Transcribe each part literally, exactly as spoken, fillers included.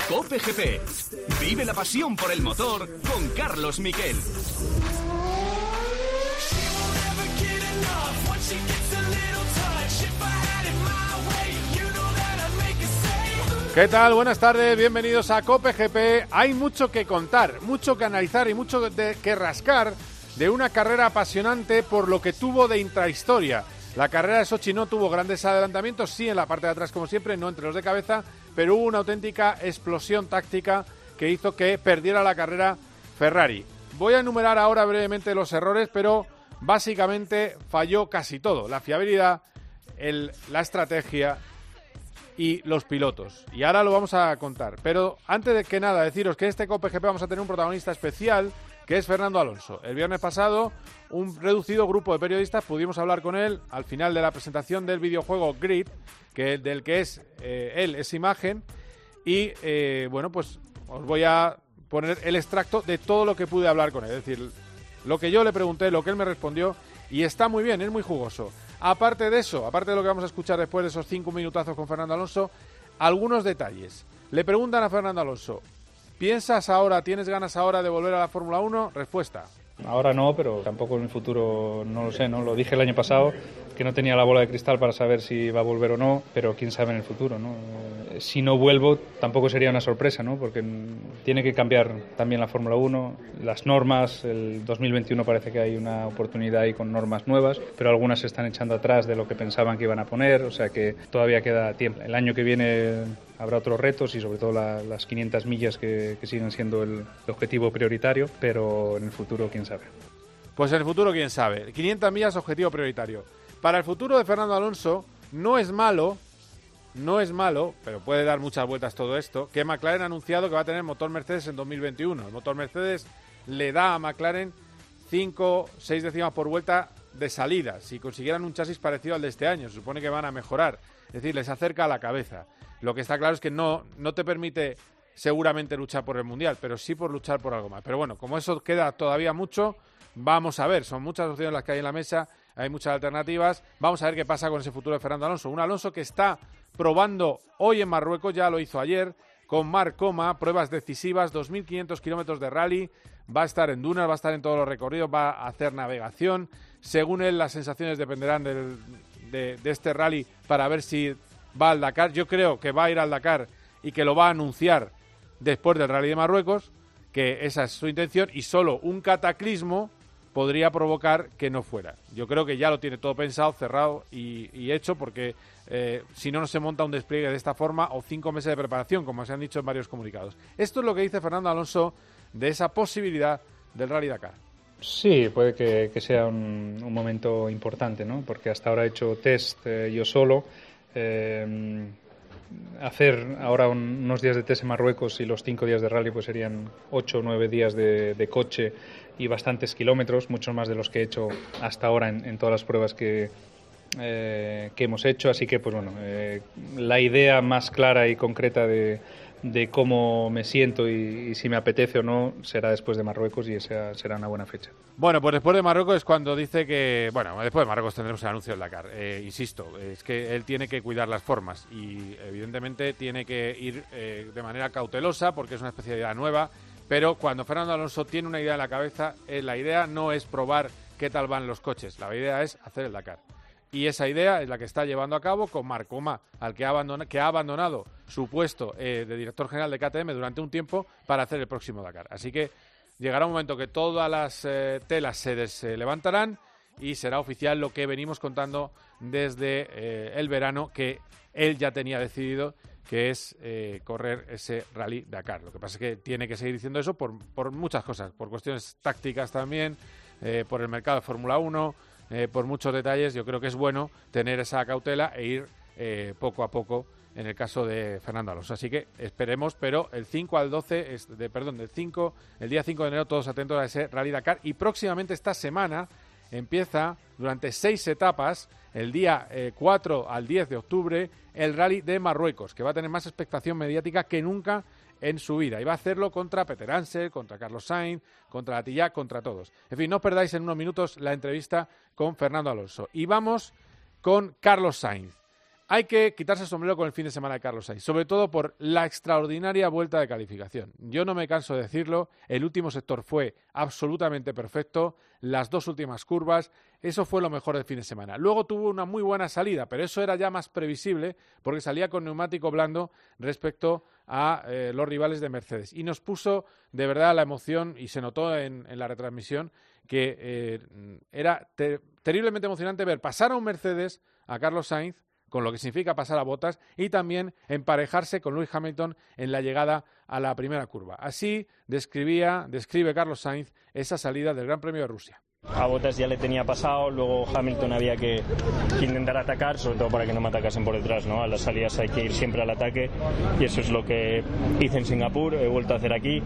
COPE G P. Vive la pasión por el motor con Carlos Miquel. ¿Qué tal? Buenas tardes, bienvenidos a COPE G P. Hay mucho que contar, mucho que analizar y mucho de, que rascar de una carrera apasionante por lo que tuvo de intrahistoria. La carrera de Sochi no tuvo grandes adelantamientos, sí en la parte de atrás como siempre, no entre los de cabeza, pero hubo una auténtica explosión táctica que hizo que perdiera la carrera Ferrari. Voy a enumerar ahora brevemente los errores, pero básicamente falló casi todo. La fiabilidad, el, la estrategia y los pilotos. Y ahora lo vamos a contar. Pero antes de que nada, deciros que en este COPE G P vamos a tener un protagonista especial, que es Fernando Alonso. El viernes pasado, un reducido grupo de periodistas pudimos hablar con él al final de la presentación del videojuego Grid, que del que es eh, él, es imagen. Y, eh, bueno, pues os voy a poner el extracto de todo lo que pude hablar con él. Es decir, lo que yo le pregunté, lo que él me respondió, y está muy bien, es muy jugoso. Aparte de eso, aparte de lo que vamos a escuchar después de esos cinco minutazos con Fernando Alonso, algunos detalles. Le preguntan a Fernando Alonso, ¿piensas ahora, tienes ganas ahora de volver a la Fórmula uno? Respuesta. Ahora no, pero tampoco en el futuro, no lo sé, ¿no? Lo dije el año pasado, que no tenía la bola de cristal para saber si va a volver o no, pero quién sabe en el futuro, ¿no? Si no vuelvo, tampoco sería una sorpresa, ¿no? Porque tiene que cambiar también la Fórmula uno, las normas, el dos mil veintiuno parece que hay una oportunidad ahí con normas nuevas, pero algunas se están echando atrás de lo que pensaban que iban a poner, o sea que todavía queda tiempo. El año que viene habrá otros retos y sobre todo la, las quinientas millas que, que siguen siendo el, el objetivo prioritario, pero en el futuro quién sabe. Pues en el futuro quién sabe. quinientas millas objetivo prioritario. Para el futuro de Fernando Alonso no es malo, no es malo, pero puede dar muchas vueltas todo esto, que McLaren ha anunciado que va a tener motor Mercedes en dos mil veintiuno. El motor Mercedes le da a McLaren cinco, seis décimas por vuelta de salida. Si consiguieran un chasis parecido al de este año, se supone que van a mejorar. Es decir, les acerca a la cabeza. Lo que está claro es que no, no te permite seguramente luchar por el Mundial, pero sí por luchar por algo más. Pero bueno, como eso queda todavía mucho, vamos a ver. Son muchas opciones las que hay en la mesa, hay muchas alternativas. Vamos a ver qué pasa con ese futuro de Fernando Alonso. Un Alonso que está probando hoy en Marruecos, ya lo hizo ayer, con Marc Coma, pruebas decisivas, dos mil quinientos kilómetros de rally. Va a estar en dunas, va a estar en todos los recorridos, va a hacer navegación. Según él, las sensaciones dependerán del, de, de este rally para ver si va al Dakar. Yo creo que va a ir al Dakar y que lo va a anunciar después del Rally de Marruecos, que esa es su intención, y solo un cataclismo podría provocar que no fuera. Yo creo que ya lo tiene todo pensado, cerrado y, y hecho, porque eh, si no, no se monta un despliegue de esta forma o cinco meses de preparación, como se han dicho en varios comunicados. Esto es lo que dice Fernando Alonso de esa posibilidad del Rally Dakar. Sí, puede que, que sea un, un momento importante, ¿no? Porque hasta ahora he hecho test eh, yo solo. Eh, hacer ahora un, unos días de test en Marruecos y los cinco días de rally pues serían ocho o nueve días de, de coche y bastantes kilómetros, muchos más de los que he hecho hasta ahora en, en todas las pruebas que, eh, que hemos hecho. Así que pues bueno, eh, la idea más clara y concreta de de cómo me siento y, y si me apetece o no será después de Marruecos, y esa será una buena fecha. Bueno, pues después de Marruecos es cuando dice que... Bueno, después de Marruecos tendremos el anuncio del Dakar. Eh, insisto, es que él tiene que cuidar las formas y evidentemente tiene que ir eh, de manera cautelosa porque es una especialidad nueva, pero cuando Fernando Alonso tiene una idea en la cabeza, eh, la idea no es probar qué tal van los coches, la idea es hacer el Dakar. Y esa idea es la que está llevando a cabo con Marc Coma, al que ha abandonado, que ha abandonado su puesto eh, de director general de K T M durante un tiempo para hacer el próximo Dakar. Así que llegará un momento que todas las eh, telas se des, eh, levantarán y será oficial lo que venimos contando desde eh, el verano, que él ya tenía decidido, que es eh, correr ese Rally Dakar. Lo que pasa es que tiene que seguir diciendo eso por, por muchas cosas, por cuestiones tácticas también, eh, por el mercado de Fórmula uno, Eh, por muchos detalles. Yo creo que es bueno tener esa cautela e ir eh, poco a poco en el caso de Fernando Alonso. Así que esperemos, pero el cinco al doce, es de, perdón, del cinco, el día cinco de enero, todos atentos a ese Rally Dakar. Y próximamente esta semana empieza durante seis etapas, el día eh, cuatro al diez de octubre, el Rally de Marruecos, que va a tener más expectación mediática que nunca en su vida, y va a hacerlo contra Peter Ansel, contra Carlos Sainz, contra Latillac, contra todos. En fin, no os perdáis en unos minutos la entrevista con Fernando Alonso. Y vamos con Carlos Sainz. Hay que quitarse el sombrero con el fin de semana de Carlos Sainz, sobre todo por la extraordinaria vuelta de calificación. Yo no me canso de decirlo, el último sector fue absolutamente perfecto, las dos últimas curvas, eso fue lo mejor del fin de semana. Luego tuvo una muy buena salida, pero eso era ya más previsible porque salía con neumático blando respecto a eh, los rivales de Mercedes. Y nos puso de verdad la emoción, y se notó en, en la retransmisión, que eh, era ter- terriblemente emocionante ver pasar a un Mercedes a Carlos Sainz, con lo que significa pasar a Bottas, y también emparejarse con Lewis Hamilton en la llegada a la primera curva. Así describía, describe Carlos Sainz esa salida del Gran Premio de Rusia. A Bottas ya le tenía pasado, luego Hamilton había que, que intentar atacar, sobre todo para que no me atacasen por detrás, ¿no? A las salidas hay que ir siempre al ataque, y eso es lo que hice en Singapur, he vuelto a hacer aquí,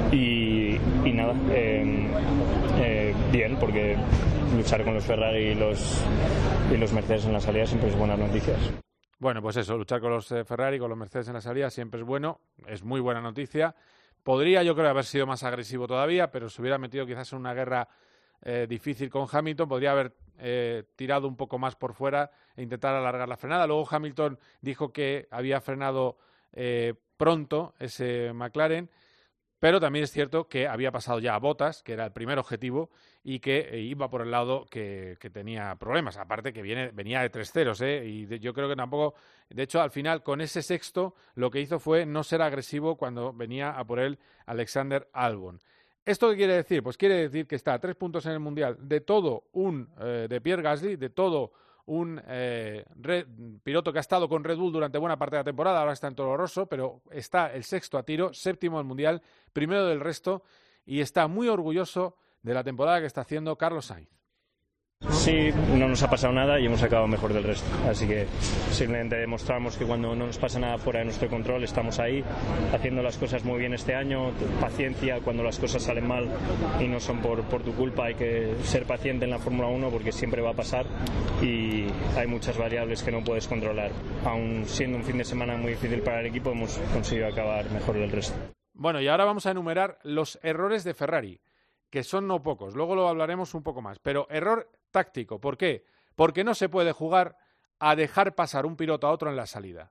y, y nada, eh, eh, bien, porque luchar con los Ferrari y los, y los Mercedes en la salida siempre es buenas noticias. Bueno, pues eso, luchar con los eh, Ferrari, con los Mercedes en la salida siempre es bueno, es muy buena noticia. Podría, yo creo, haber sido más agresivo todavía, pero se hubiera metido quizás en una guerra eh, difícil con Hamilton, podría haber eh, tirado un poco más por fuera e intentar alargar la frenada. Luego Hamilton dijo que había frenado eh, pronto ese McLaren, pero también es cierto que había pasado ya a Bottas, que era el primer objetivo, y que eh, iba por el lado que, que tenía problemas. Aparte que viene, venía de tres ceros, ¿eh? Y de, yo creo que tampoco... De hecho, al final, con ese sexto, lo que hizo fue no ser agresivo cuando venía a por él Alexander Albon. ¿Esto qué quiere decir? Pues quiere decir que está a tres puntos en el Mundial de todo un... Eh, de Pierre Gasly, de todo un eh, Red, piloto que ha estado con Red Bull durante buena parte de la temporada, ahora está en Toro Rosso, pero está el sexto a tiro, séptimo del Mundial, primero del resto, y está muy orgulloso de la temporada que está haciendo Carlos Sainz. Sí, no nos ha pasado nada y hemos acabado mejor del resto, así que simplemente demostramos que cuando no nos pasa nada fuera de nuestro control estamos ahí haciendo las cosas muy bien este año. Paciencia cuando las cosas salen mal y no son por, por tu culpa, hay que ser paciente en la Fórmula uno porque siempre va a pasar y hay muchas variables que no puedes controlar. Aun siendo un fin de semana muy difícil para el equipo, hemos conseguido acabar mejor del resto. Bueno, y ahora vamos a enumerar los errores de Ferrari, que son no pocos, luego lo hablaremos un poco más, pero error táctico. ¿Por qué? Porque no se puede jugar a dejar pasar un piloto a otro en la salida.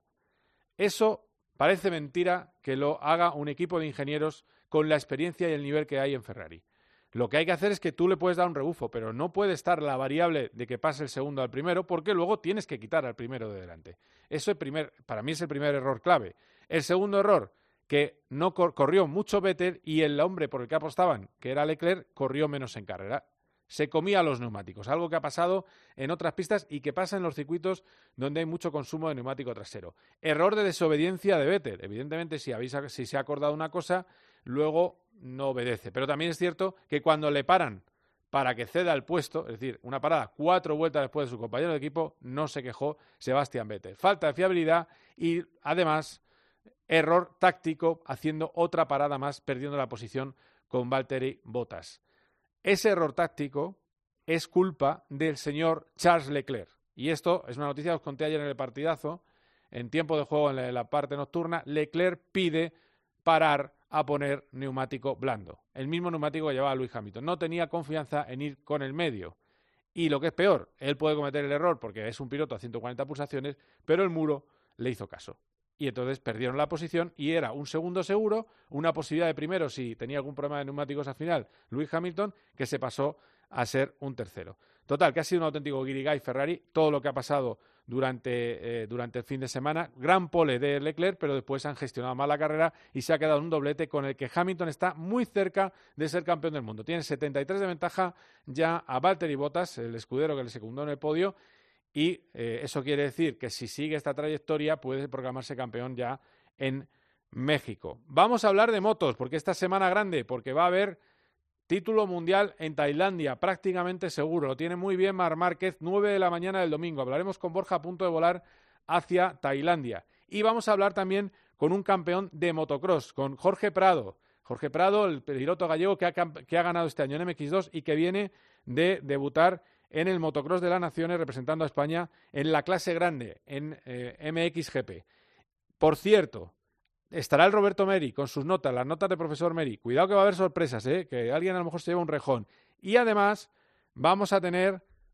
Eso parece mentira que lo haga un equipo de ingenieros con la experiencia y el nivel que hay en Ferrari. Lo que hay que hacer es que tú le puedes dar un rebufo, pero no puede estar la variable de que pase el segundo al primero, porque luego tienes que quitar al primero de delante. Eso es primer, para mí es el primer error clave. El segundo error, que no cor- corrió mucho Vettel y el hombre por el que apostaban, que era Leclerc, corrió menos en carrera. Se comía los neumáticos, algo que ha pasado en otras pistas y que pasa en los circuitos donde hay mucho consumo de neumático trasero. Error de desobediencia de Vettel. Evidentemente, si, habéis, si se ha acordado una cosa, luego no obedece. Pero también es cierto que cuando le paran para que ceda el puesto, es decir, una parada cuatro vueltas después de su compañero de equipo, no se quejó Sebastian Vettel. Falta de fiabilidad y, además, error táctico haciendo otra parada más, perdiendo la posición con Valtteri Bottas. Ese error táctico es culpa del señor Charles Leclerc. Y esto es una noticia que os conté ayer en el partidazo. En tiempo de juego, en la, en la parte nocturna, Leclerc pide parar a poner neumático blando. El mismo neumático que llevaba Lewis Hamilton. No tenía confianza en ir con el medio. Y lo que es peor, él puede cometer el error porque es un piloto a ciento cuarenta pulsaciones, pero el muro le hizo caso. Y entonces perdieron la posición y era un segundo seguro, una posibilidad de primero si tenía algún problema de neumáticos al final, Lewis Hamilton, que se pasó a ser un tercero. Total, que ha sido un auténtico guirigay Ferrari, todo lo que ha pasado durante, eh, durante el fin de semana. Gran pole de Leclerc, pero después han gestionado mal la carrera y se ha quedado un doblete con el que Hamilton está muy cerca de ser campeón del mundo. Tiene setenta y tres de ventaja ya a Valtteri Bottas, el escudero que le secundó en el podio, y eh, eso quiere decir que si sigue esta trayectoria puede proclamarse campeón ya en México. Vamos a hablar de motos, porque esta semana grande, porque va a haber título mundial en Tailandia, prácticamente seguro. Lo tiene muy bien Marc Márquez, nueve de la mañana del domingo. Hablaremos con Borja a punto de volar hacia Tailandia. Y vamos a hablar también con un campeón de motocross, con Jorge Prado. Jorge Prado, el piloto gallego que ha, que ha ganado este año en M X dos y que viene de debutar en el motocross de las Naciones representando a España en la clase grande, en eh, M X G P. Por cierto, estará el Roberto Meri con sus notas, las notas de profesor Meri. Cuidado que va a haber sorpresas, ¿eh? Que alguien a lo mejor se lleva un rejón. Y además vamos a tener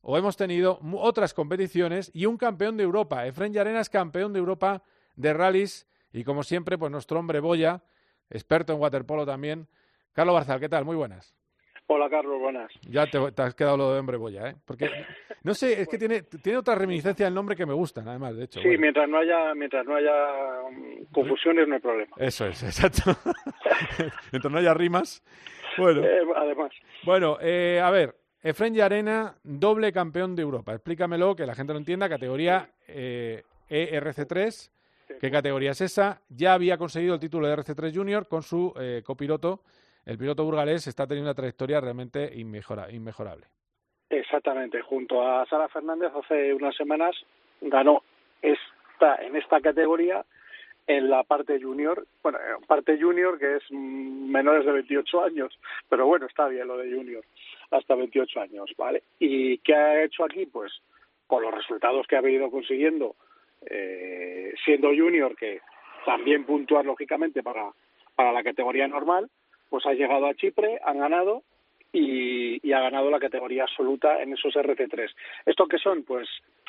o hemos tenido otras competiciones y un campeón de Europa. Efrén Llarena, campeón de Europa de rallies y, como siempre, pues nuestro hombre boya, experto en waterpolo también. Carlos Barzal, ¿qué tal? Muy buenas. Hola, Carlos, buenas. Ya te, te has quedado lo de hombre boya, ¿eh? Porque, no sé, es que tiene, tiene otra reminiscencia el nombre que me gustan, además, de hecho. Sí, bueno. mientras no haya mientras no haya um, confusiones, no hay problema. Eso es, exacto. Mientras no haya rimas. Bueno, eh, además. Bueno, eh, a ver, Efrén Llarena, doble campeón de Europa. Explícamelo, que la gente lo entienda. Categoría eh, E R C tres. ¿Qué categoría es esa? Ya había conseguido el título de R C tres Junior con su eh, copiloto. El piloto burgalés está teniendo una trayectoria realmente inmejora, inmejorable. Exactamente. Junto a Sara Fernández, hace unas semanas ganó esta en esta categoría en la parte junior. Bueno, parte junior que es menores de veintiocho años, pero bueno, está bien lo de junior, hasta veintiocho años, ¿vale? ¿Y qué ha hecho aquí? Pues con los resultados que ha venido consiguiendo, eh, siendo junior, que también puntúa lógicamente para, para la categoría normal, pues ha llegado a Chipre, han ganado y, y ha ganado la categoría absoluta en esos R C tres. ¿Estos qué son? Pues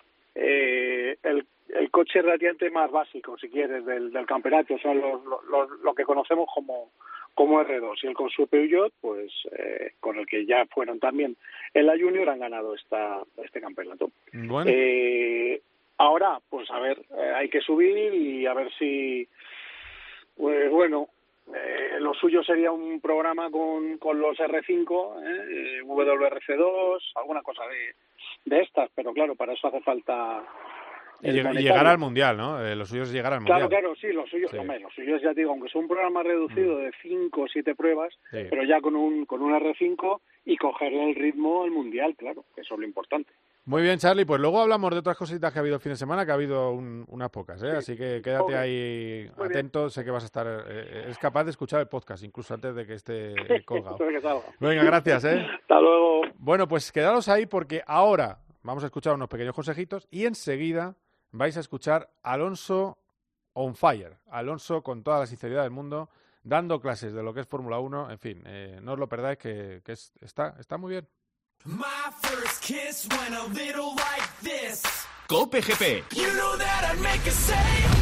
eh, el, el coche relativamente más básico, si quieres, del, del campeonato. Son los, los, lo que conocemos como, como R dos. Y el con su Peugeot, pues eh, con el que ya fueron también en la Junior, han ganado esta, este campeonato. Bueno. Eh, ahora, pues a ver, eh, hay que subir y a ver si, pues bueno, Eh, lo suyo sería un programa con, con los R cinco, eh, W R C dos, alguna cosa de, de estas, pero claro, para eso hace falta y llegar al Mundial, ¿no? Eh, lo suyo es llegar al Mundial. Claro, claro, sí, lo suyo, sí. Hombre, lo suyo es, ya te digo, aunque sea un programa reducido mm. de cinco o siete pruebas, sí. pero ya con un con un R cinco y cogerle el ritmo al Mundial, claro, que eso es lo importante. Muy bien, Charlie, pues luego hablamos de otras cositas que ha habido el fin de semana, que ha habido un, unas pocas, ¿eh? Sí. Así que quédate okay. ahí Muy atento, bien. Sé que vas a estar, eh, es capaz de escuchar el podcast, incluso antes de que esté colgado. que salga. Venga, gracias, ¿eh? Hasta luego. Bueno, pues quedaros ahí porque ahora vamos a escuchar unos pequeños consejitos y enseguida vais a escuchar a Alonso on fire, Alonso con toda la sinceridad del mundo, dando clases de lo que es Fórmula uno, en fin, eh, no os lo perdáis, que, que es, está, está muy bien. My first kiss went a little like this. COPE G P. You know that I'd make a save.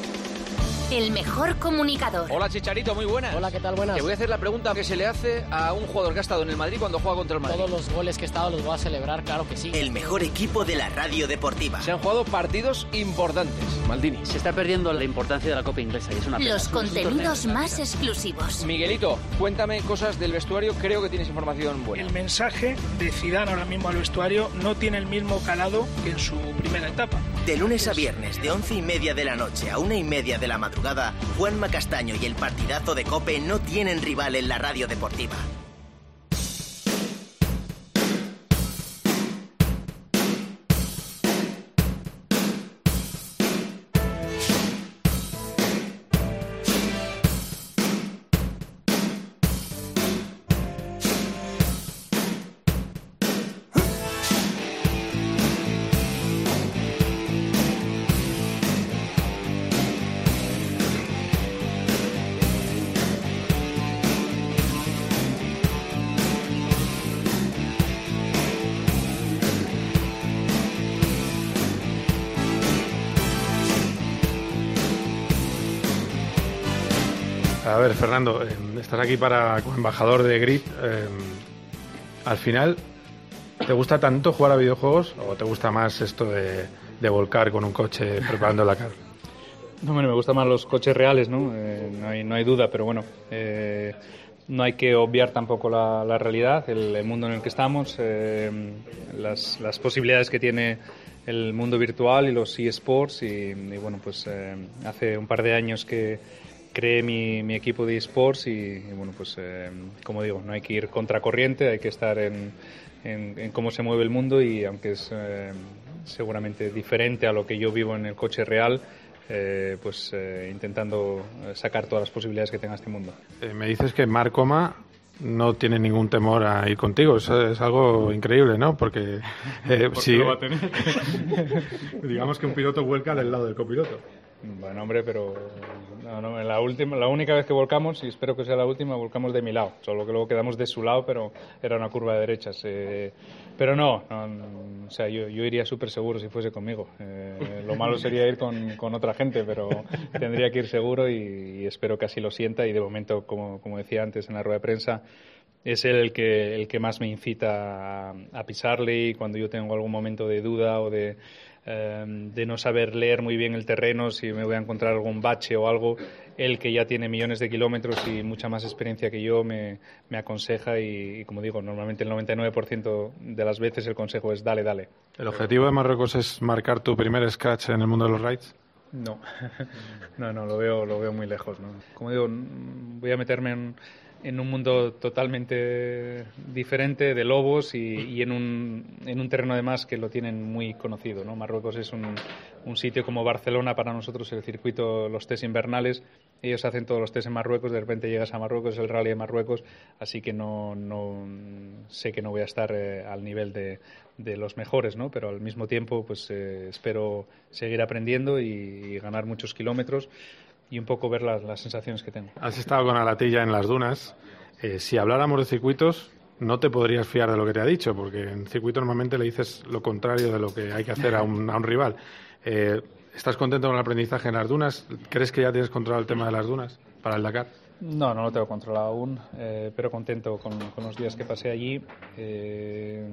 El mejor comunicador. Hola, Chicharito, muy buenas. Hola, ¿qué tal? Buenas. Te voy a hacer la pregunta que se le hace a un jugador que ha estado en el Madrid cuando juega contra el Madrid. Todos los goles que he estado los voy a celebrar, claro que sí. El mejor equipo de la radio deportiva. Se han jugado partidos importantes. Maldini. Se está perdiendo la importancia de la Copa Inglesa y es una pena. Los contenidos más exclusivos. Miguelito, cuéntame cosas del vestuario, creo que tienes información buena. El mensaje de Zidane ahora mismo al vestuario no tiene el mismo calado que en su primera etapa. De lunes a viernes, de once y media de la noche a una y media de la madrugada, Juanma Castaño y el partidazo de COPE no tienen rival en la radio deportiva. A ver, Fernando, eh, estás aquí para como embajador de Grid. Eh, al final, ¿te gusta tanto jugar a videojuegos o te gusta más esto de, de volcar con un coche preparando la car? No, bueno, me gustan más los coches reales, ¿no? Eh, no hay, no hay duda, pero bueno, eh, no hay que obviar tampoco la, la realidad, el, el mundo en el que estamos, eh, las, las posibilidades que tiene el mundo virtual y los eSports y, y bueno, pues eh, hace un par de años que creé mi, mi equipo de eSports y, y bueno, pues eh, como digo, no hay que ir contracorriente, hay que estar en, en, en cómo se mueve el mundo y aunque es eh, seguramente diferente a lo que yo vivo en el coche real, eh, pues eh, intentando sacar todas las posibilidades que tenga este mundo. Eh, me dices que Marc Coma no tiene ningún temor a ir contigo, eso es algo increíble, ¿no? Porque eh, ¿Por si qué lo va a tener? Digamos que un piloto vuelca del lado del copiloto. Bueno, hombre, pero no, no, la última, la única vez que volcamos, y espero que sea la última, volcamos de mi lado, solo que luego quedamos de su lado, pero era una curva de derechas. Eh, pero no, no, no, o sea, yo, yo iría súper seguro si fuese conmigo. Eh, lo malo sería ir con, con otra gente, pero tendría que ir seguro y, y espero que así lo sienta. Y de momento, como, como decía antes en la rueda de prensa, es él el que, el que más me incita a, a pisarle, y cuando yo tengo algún momento de duda o de... de no saber leer muy bien el terreno, si me voy a encontrar algún bache o algo, él, que ya tiene millones de kilómetros y mucha más experiencia que yo, me, me aconseja y, y, como digo, normalmente el noventa y nueve por ciento de las veces el consejo es dale, dale. ¿El objetivo de Marruecos es marcar tu primer scratch en el mundo de los rides? No, no, no, lo veo, lo veo muy lejos, ¿no? Como digo, voy a meterme en... en un mundo totalmente diferente de lobos y, y en, un, en un terreno además que lo tienen muy conocido, ¿no? Marruecos es un, un sitio como Barcelona para nosotros, el circuito, los test invernales, ellos hacen todos los test en Marruecos, de repente llegas a Marruecos, es el rally de Marruecos, así que no, no sé que no voy a estar eh, al nivel de, de los mejores, ¿no? Pero al mismo tiempo pues eh, espero seguir aprendiendo y, y ganar muchos kilómetros y un poco ver las, las sensaciones que tengo. Has estado con Alatilla en las dunas. Eh, si habláramos de circuitos, no te podrías fiar de lo que te ha dicho, porque en circuito normalmente le dices lo contrario de lo que hay que hacer a un, a un rival. Eh, ¿Estás contento con el aprendizaje en las dunas? ¿Crees que ya tienes controlado el tema de las dunas para el Dakar? No, no lo tengo controlado aún, eh, pero contento con, con los días que pasé allí. Eh,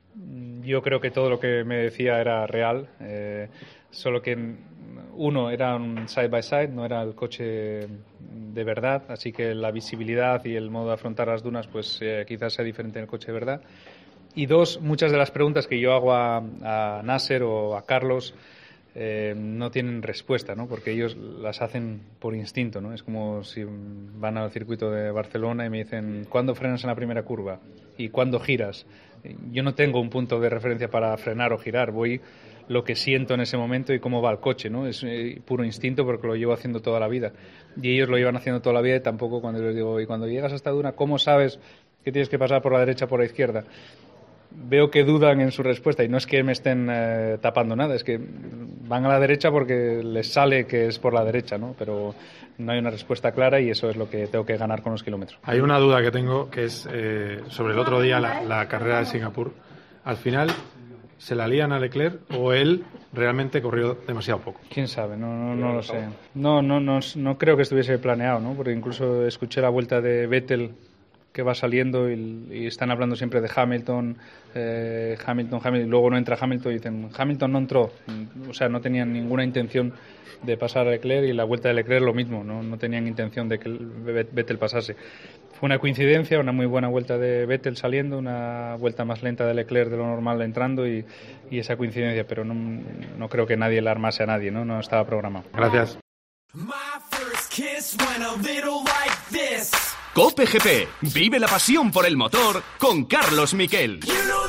yo creo que todo lo que me decía era real, eh, solo que uno era un side by side, no era el coche de verdad, así que la visibilidad y el modo de afrontar las dunas pues eh, quizás sea diferente en el coche de verdad. Y dos, muchas de las preguntas que yo hago a, a Nasser o a Carlos eh, no tienen respuesta, ¿no? Porque ellos las hacen por instinto, ¿no? Es como si van al circuito de Barcelona y me dicen ¿cuándo frenas en la primera curva? ¿Y cuándo giras? Yo no tengo un punto de referencia para frenar o girar, voy lo que siento en ese momento y cómo va el coche, ¿no? Es eh, puro instinto porque lo llevo haciendo toda la vida. Y ellos lo llevan haciendo toda la vida y tampoco cuando les digo, y cuando llegas a esta duna, ¿cómo sabes que tienes que pasar por la derecha o por la izquierda? Veo que dudan en su respuesta y no es que me estén eh, tapando nada, es que van a la derecha porque les sale que es por la derecha, ¿no? Pero no hay una respuesta clara y eso es lo que tengo que ganar con los kilómetros. Hay una duda que tengo que es eh, sobre el otro día, la, la carrera de Singapur. Al final, ¿se la lían a Leclerc o él realmente corrió demasiado poco? Quién sabe, no, no, no lo sé. No, no, no, no creo que estuviese planeado, ¿no? Porque incluso escuché la vuelta de Vettel que va saliendo y, y están hablando siempre de Hamilton, eh, Hamilton, Hamilton, y luego no entra Hamilton y dicen Hamilton no entró, o sea, no tenían ninguna intención de pasar a Leclerc y la vuelta de Leclerc lo mismo, no, no tenían intención de que Vettel pasase. Fue una coincidencia, una muy buena vuelta de Vettel saliendo, una vuelta más lenta de Leclerc de lo normal entrando y, y esa coincidencia, pero no, no creo que nadie la armase a nadie, ¿no? No estaba programado. Gracias. COPE G P. Vive la pasión por el motor con Carlos Miquel.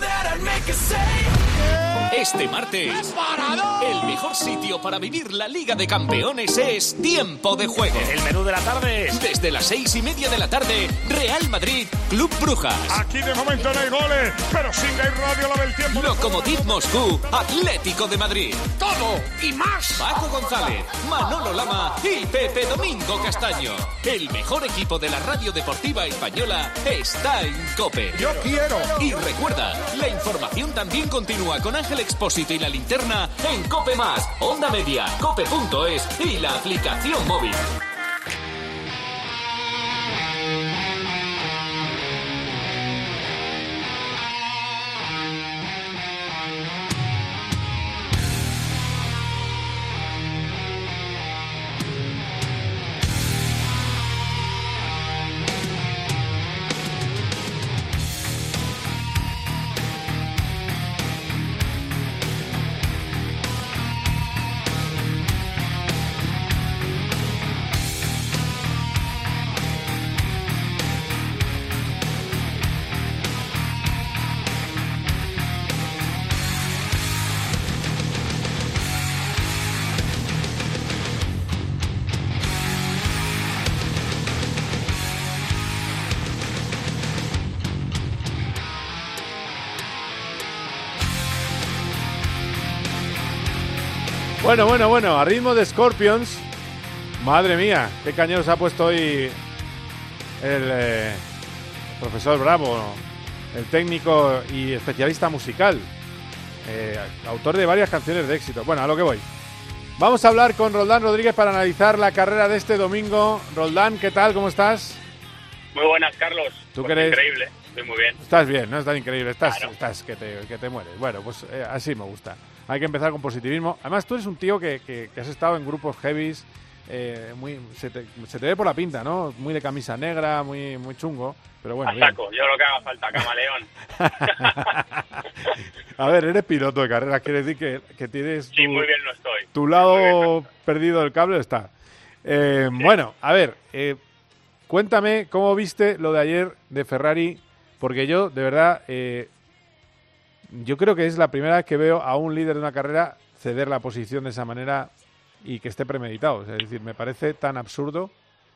Este martes, el mejor sitio para vivir la Liga de Campeones es Tiempo de Juego. El menú de la tarde es... Desde las seis y media de la tarde, Real Madrid, Club Brujas. Aquí de momento no hay goles, pero sí que hay radio la del tiempo. Lokomotiv Moscú, Atlético de Madrid. Todo y más. Paco González, Manolo Lama y Pepe Domingo Castaño. El mejor equipo de la radio deportiva española está en COPE. Yo quiero. Y recuerda, la información también continúa con Ángel Expósito y La Linterna en COPE Más, Onda Media, cope punto es y la aplicación móvil. Bueno, bueno, bueno, a ritmo de Scorpions. Madre mía, qué cañero se ha puesto hoy el eh, profesor Bravo, el técnico y especialista musical, eh, autor de varias canciones de éxito. Bueno, a lo que voy. Vamos a hablar con Roldán Rodríguez para analizar la carrera de este domingo. Roldán, ¿qué tal? ¿Cómo estás? Muy buenas, Carlos. ¿Tú pues crees? Increíble, estoy muy bien. Estás bien, ¿no? Estás increíble. Estás, claro. estás que, te, que te mueres. Bueno, pues eh, así me gusta. Hay que empezar con positivismo. Además, tú eres un tío que, que, que has estado en grupos heavies. Eh, muy, se, te, se te ve por la pinta, ¿no? Muy de camisa negra, muy, muy chungo. Pero bueno, a saco, yo lo que haga falta, camaleón. A ver, eres piloto de carreras, quiere decir que, que tienes tu, sí, muy bien lo estoy. tu lado perdido del cable está. Eh, sí. Bueno, a ver, eh, cuéntame cómo viste lo de ayer de Ferrari, porque yo, de verdad, eh, yo creo que es la primera vez que veo a un líder de una carrera ceder la posición de esa manera y que esté premeditado. Es decir, me parece tan absurdo.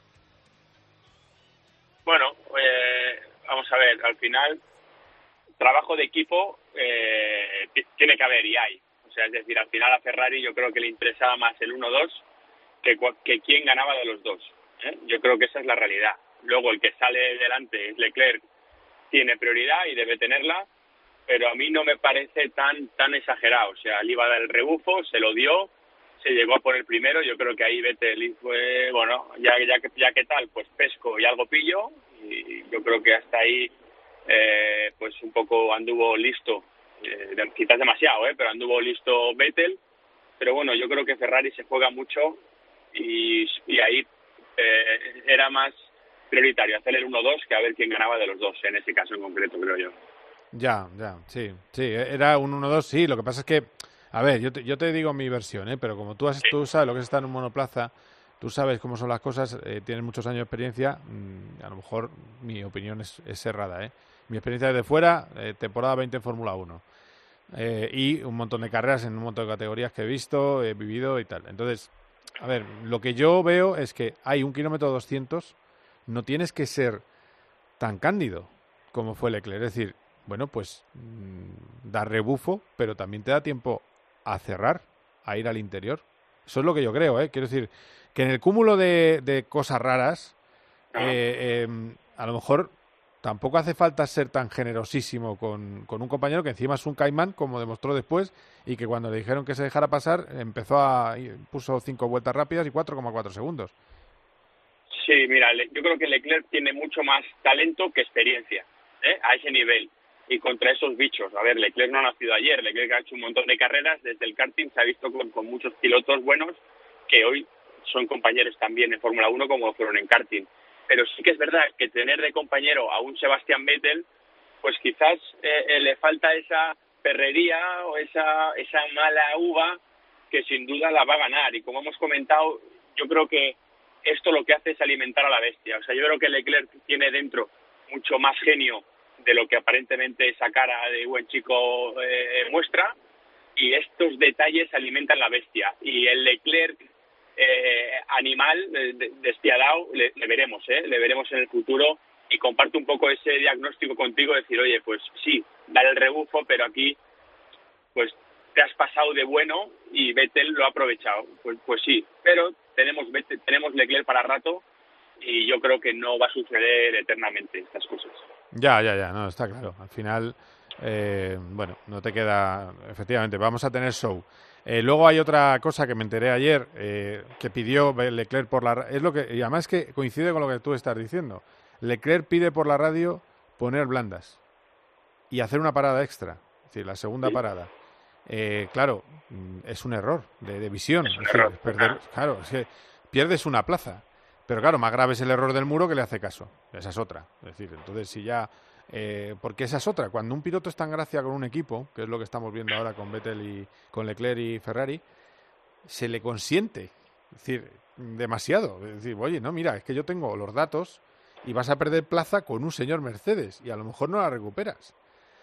Bueno, eh, vamos a ver, al final, trabajo de equipo eh, tiene que haber y hay. O sea, es decir, al final a Ferrari yo creo que le interesaba más el uno dos que, que quién ganaba de los dos. ¿eh? Yo creo que esa es la realidad. Luego el que sale delante es Leclerc, tiene prioridad y debe tenerla, pero a mí no me parece tan tan exagerado. O sea, le iba a dar el rebufo, se lo dio, se llegó a poner primero. Yo creo que ahí Vettel fue, bueno, ya, ya, que, ya que tal, pues pesco y algo pillo, y yo creo que hasta ahí eh, pues un poco anduvo listo, eh, quizás demasiado, eh, pero anduvo listo Vettel. Pero bueno, yo creo que Ferrari se juega mucho y, y ahí eh, era más prioritario hacer el uno dos que a ver quién ganaba de los dos, en ese caso en concreto, creo yo. Ya, ya, sí, sí, era un uno dos, sí, lo que pasa es que, a ver, yo te, yo te digo mi versión, ¿eh? Pero como tú, has, sí. tú sabes lo que es estar en un monoplaza, tú sabes cómo son las cosas, eh, tienes muchos años de experiencia, mmm, a lo mejor mi opinión es, es errada, ¿eh? Mi experiencia desde fuera, eh, temporada veinte en Fórmula uno, eh, y un montón de carreras en un montón de categorías que he visto, he vivido y tal. Entonces, a ver, lo que yo veo es que hay un kilómetro doscientos, no tienes que ser tan cándido como fue Leclerc, es decir, bueno, pues mmm, da rebufo, pero también te da tiempo a cerrar, a ir al interior. Eso es lo que yo creo, ¿eh? Quiero decir, que en el cúmulo de, de cosas raras, eh, eh, a lo mejor tampoco hace falta ser tan generosísimo con, con un compañero que encima es un caimán, como demostró después, y que cuando le dijeron que se dejara pasar, empezó a puso cinco vueltas rápidas y cuatro coma cuatro segundos. Sí, mira, yo creo que Leclerc tiene mucho más talento que experiencia, ¿eh? A ese nivel. Y contra esos bichos. A ver, Leclerc no ha nacido ayer. Leclerc ha hecho un montón de carreras. Desde el karting se ha visto con, con muchos pilotos buenos que hoy son compañeros también en Fórmula uno como fueron en karting. Pero sí que es verdad que tener de compañero a un Sebastian Vettel, pues quizás eh, eh, le falta esa perrería o esa, esa mala uva que sin duda la va a ganar. Y como hemos comentado, yo creo que esto lo que hace es alimentar a la bestia. O sea, yo creo que Leclerc tiene dentro mucho más genio de lo que aparentemente esa cara de buen chico eh, muestra, y estos detalles alimentan la bestia. Y el Leclerc eh, animal, eh, despiadado, le, le veremos, ¿eh? Le veremos en el futuro, y comparto un poco ese diagnóstico contigo, decir, oye, pues sí, dar el rebufo, pero aquí pues te has pasado de bueno y Vettel lo ha aprovechado. Pues, pues sí, pero tenemos, Vettel, tenemos Leclerc para rato, y yo creo que no va a suceder eternamente estas cosas. Ya, ya, ya, no, está claro. Al final, eh, bueno, no te queda... Efectivamente, vamos a tener show. Eh, luego hay otra cosa que me enteré ayer, eh, que pidió Leclerc por la... Es lo que, y además que coincide con lo que tú estás diciendo. Leclerc pide por la radio poner blandas y hacer una parada extra, es decir, la segunda sí. parada. Eh, claro, es un error de, de visión. Es un es decir, error. Perder, claro, es que pierdes una plaza. Pero claro, más grave es el error del muro que le hace caso. Esa es otra. Es decir, entonces si ya... Eh, porque esa es otra. Cuando un piloto está en gracia con un equipo, que es lo que estamos viendo ahora con Vettel y con Leclerc y Ferrari, se le consiente. Es decir, demasiado. Es decir, oye, no, mira, es que yo tengo los datos y vas a perder plaza con un señor Mercedes y a lo mejor no la recuperas.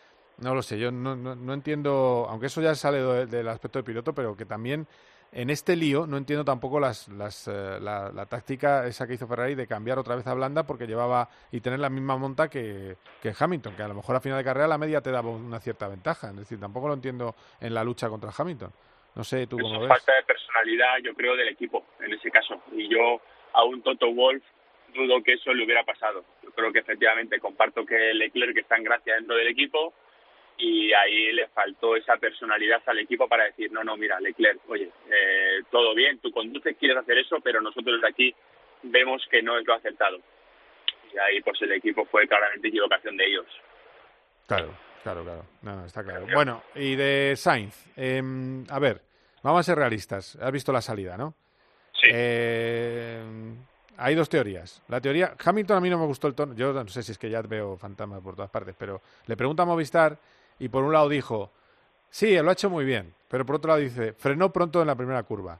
No lo sé, yo no, no, no entiendo, aunque eso ya sale de, del aspecto de piloto, pero que también... En este lío no entiendo tampoco las, las, eh, la, la táctica esa que hizo Ferrari de cambiar otra vez a blanda porque llevaba y tener la misma monta que, que Hamilton, que a lo mejor a final de carrera la media te daba una cierta ventaja. Es decir, tampoco lo entiendo en la lucha contra Hamilton. No sé, ¿tú cómo es lo ves? Falta de personalidad, yo creo, del equipo, en ese caso. Y yo a un Toto Wolff dudo que eso le hubiera pasado. Yo creo que efectivamente comparto que Leclerc está en gracia dentro del equipo y ahí le faltó esa personalidad al equipo para decir, no, no, mira, Leclerc, oye, eh, todo bien, tú conduces, quieres hacer eso, pero nosotros de aquí vemos que no es lo acertado. Y ahí pues el equipo fue claramente equivocación de ellos. Claro, claro, claro. No, está claro. Bueno, y de Sainz, eh, a ver, vamos a ser realistas. Has visto la salida, ¿no? Sí. Eh, hay dos teorías. La teoría, Hamilton a mí no me gustó el tono. Yo no sé si es que ya veo fantasmas por todas partes, pero le pregunta a Movistar y por un lado dijo, sí, lo ha hecho muy bien, pero por otro lado dice, frenó pronto en la primera curva.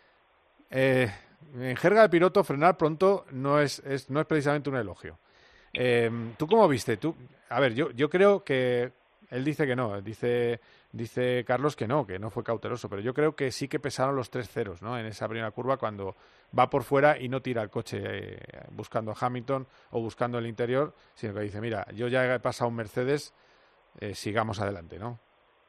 Eh, en jerga de piloto, frenar pronto no es, es no es precisamente un elogio. Eh, ¿Tú cómo viste? Tú, a ver, yo, yo creo que él dice que no, dice dice Carlos que no, que no fue cauteloso, pero yo creo que sí que pesaron los tres ceros, ¿no? En esa primera curva cuando va por fuera y no tira el coche eh, buscando a Hamilton o buscando el interior, sino que dice, mira, yo ya he pasado un Mercedes, eh, sigamos adelante, ¿no?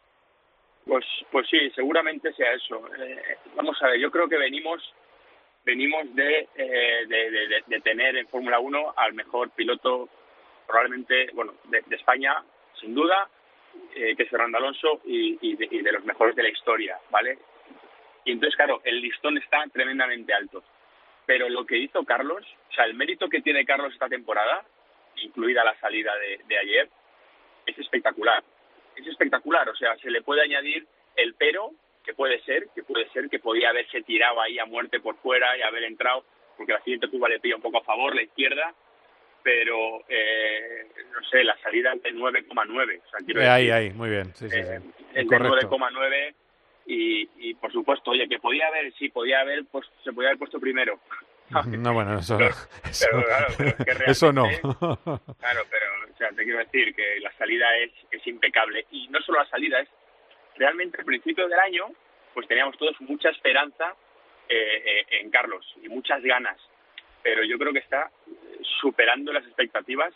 Pues, pues sí, seguramente sea eso. Eh, vamos a ver, yo creo que venimos venimos de, eh, de, de, de tener en Fórmula uno al mejor piloto probablemente, bueno, de, de España, sin duda, eh, que es Fernando Alonso y, y, de, y de los mejores de la historia, ¿vale? Y entonces, claro, el listón está tremendamente alto. Pero lo que hizo Carlos, o sea, el mérito que tiene Carlos esta temporada, incluida la salida de, de ayer, es espectacular. Es espectacular, o sea, se le puede añadir el pero, que puede ser, que puede ser que podía haberse tirado ahí a muerte por fuera y haber entrado, porque la siguiente curva le pilla un poco a favor, la izquierda, pero, eh, no sé, la salida es de nueve coma nueve. O sea, quiero eh, decir, ahí, ahí, muy bien, sí, sí, eh, sí. Es de nueve coma nueve y, y, por supuesto, oye, que podía haber, sí, podía haber, pues se podía haber puesto primero. No, bueno, eso, pero, eso, pero, claro, pero es que eso no. Claro, pero, o sea, te quiero decir que la salida es, es impecable. Y no solo la salida, es realmente al principio del año, pues teníamos todos mucha esperanza eh, eh, en Carlos y muchas ganas. Pero yo creo que está superando las expectativas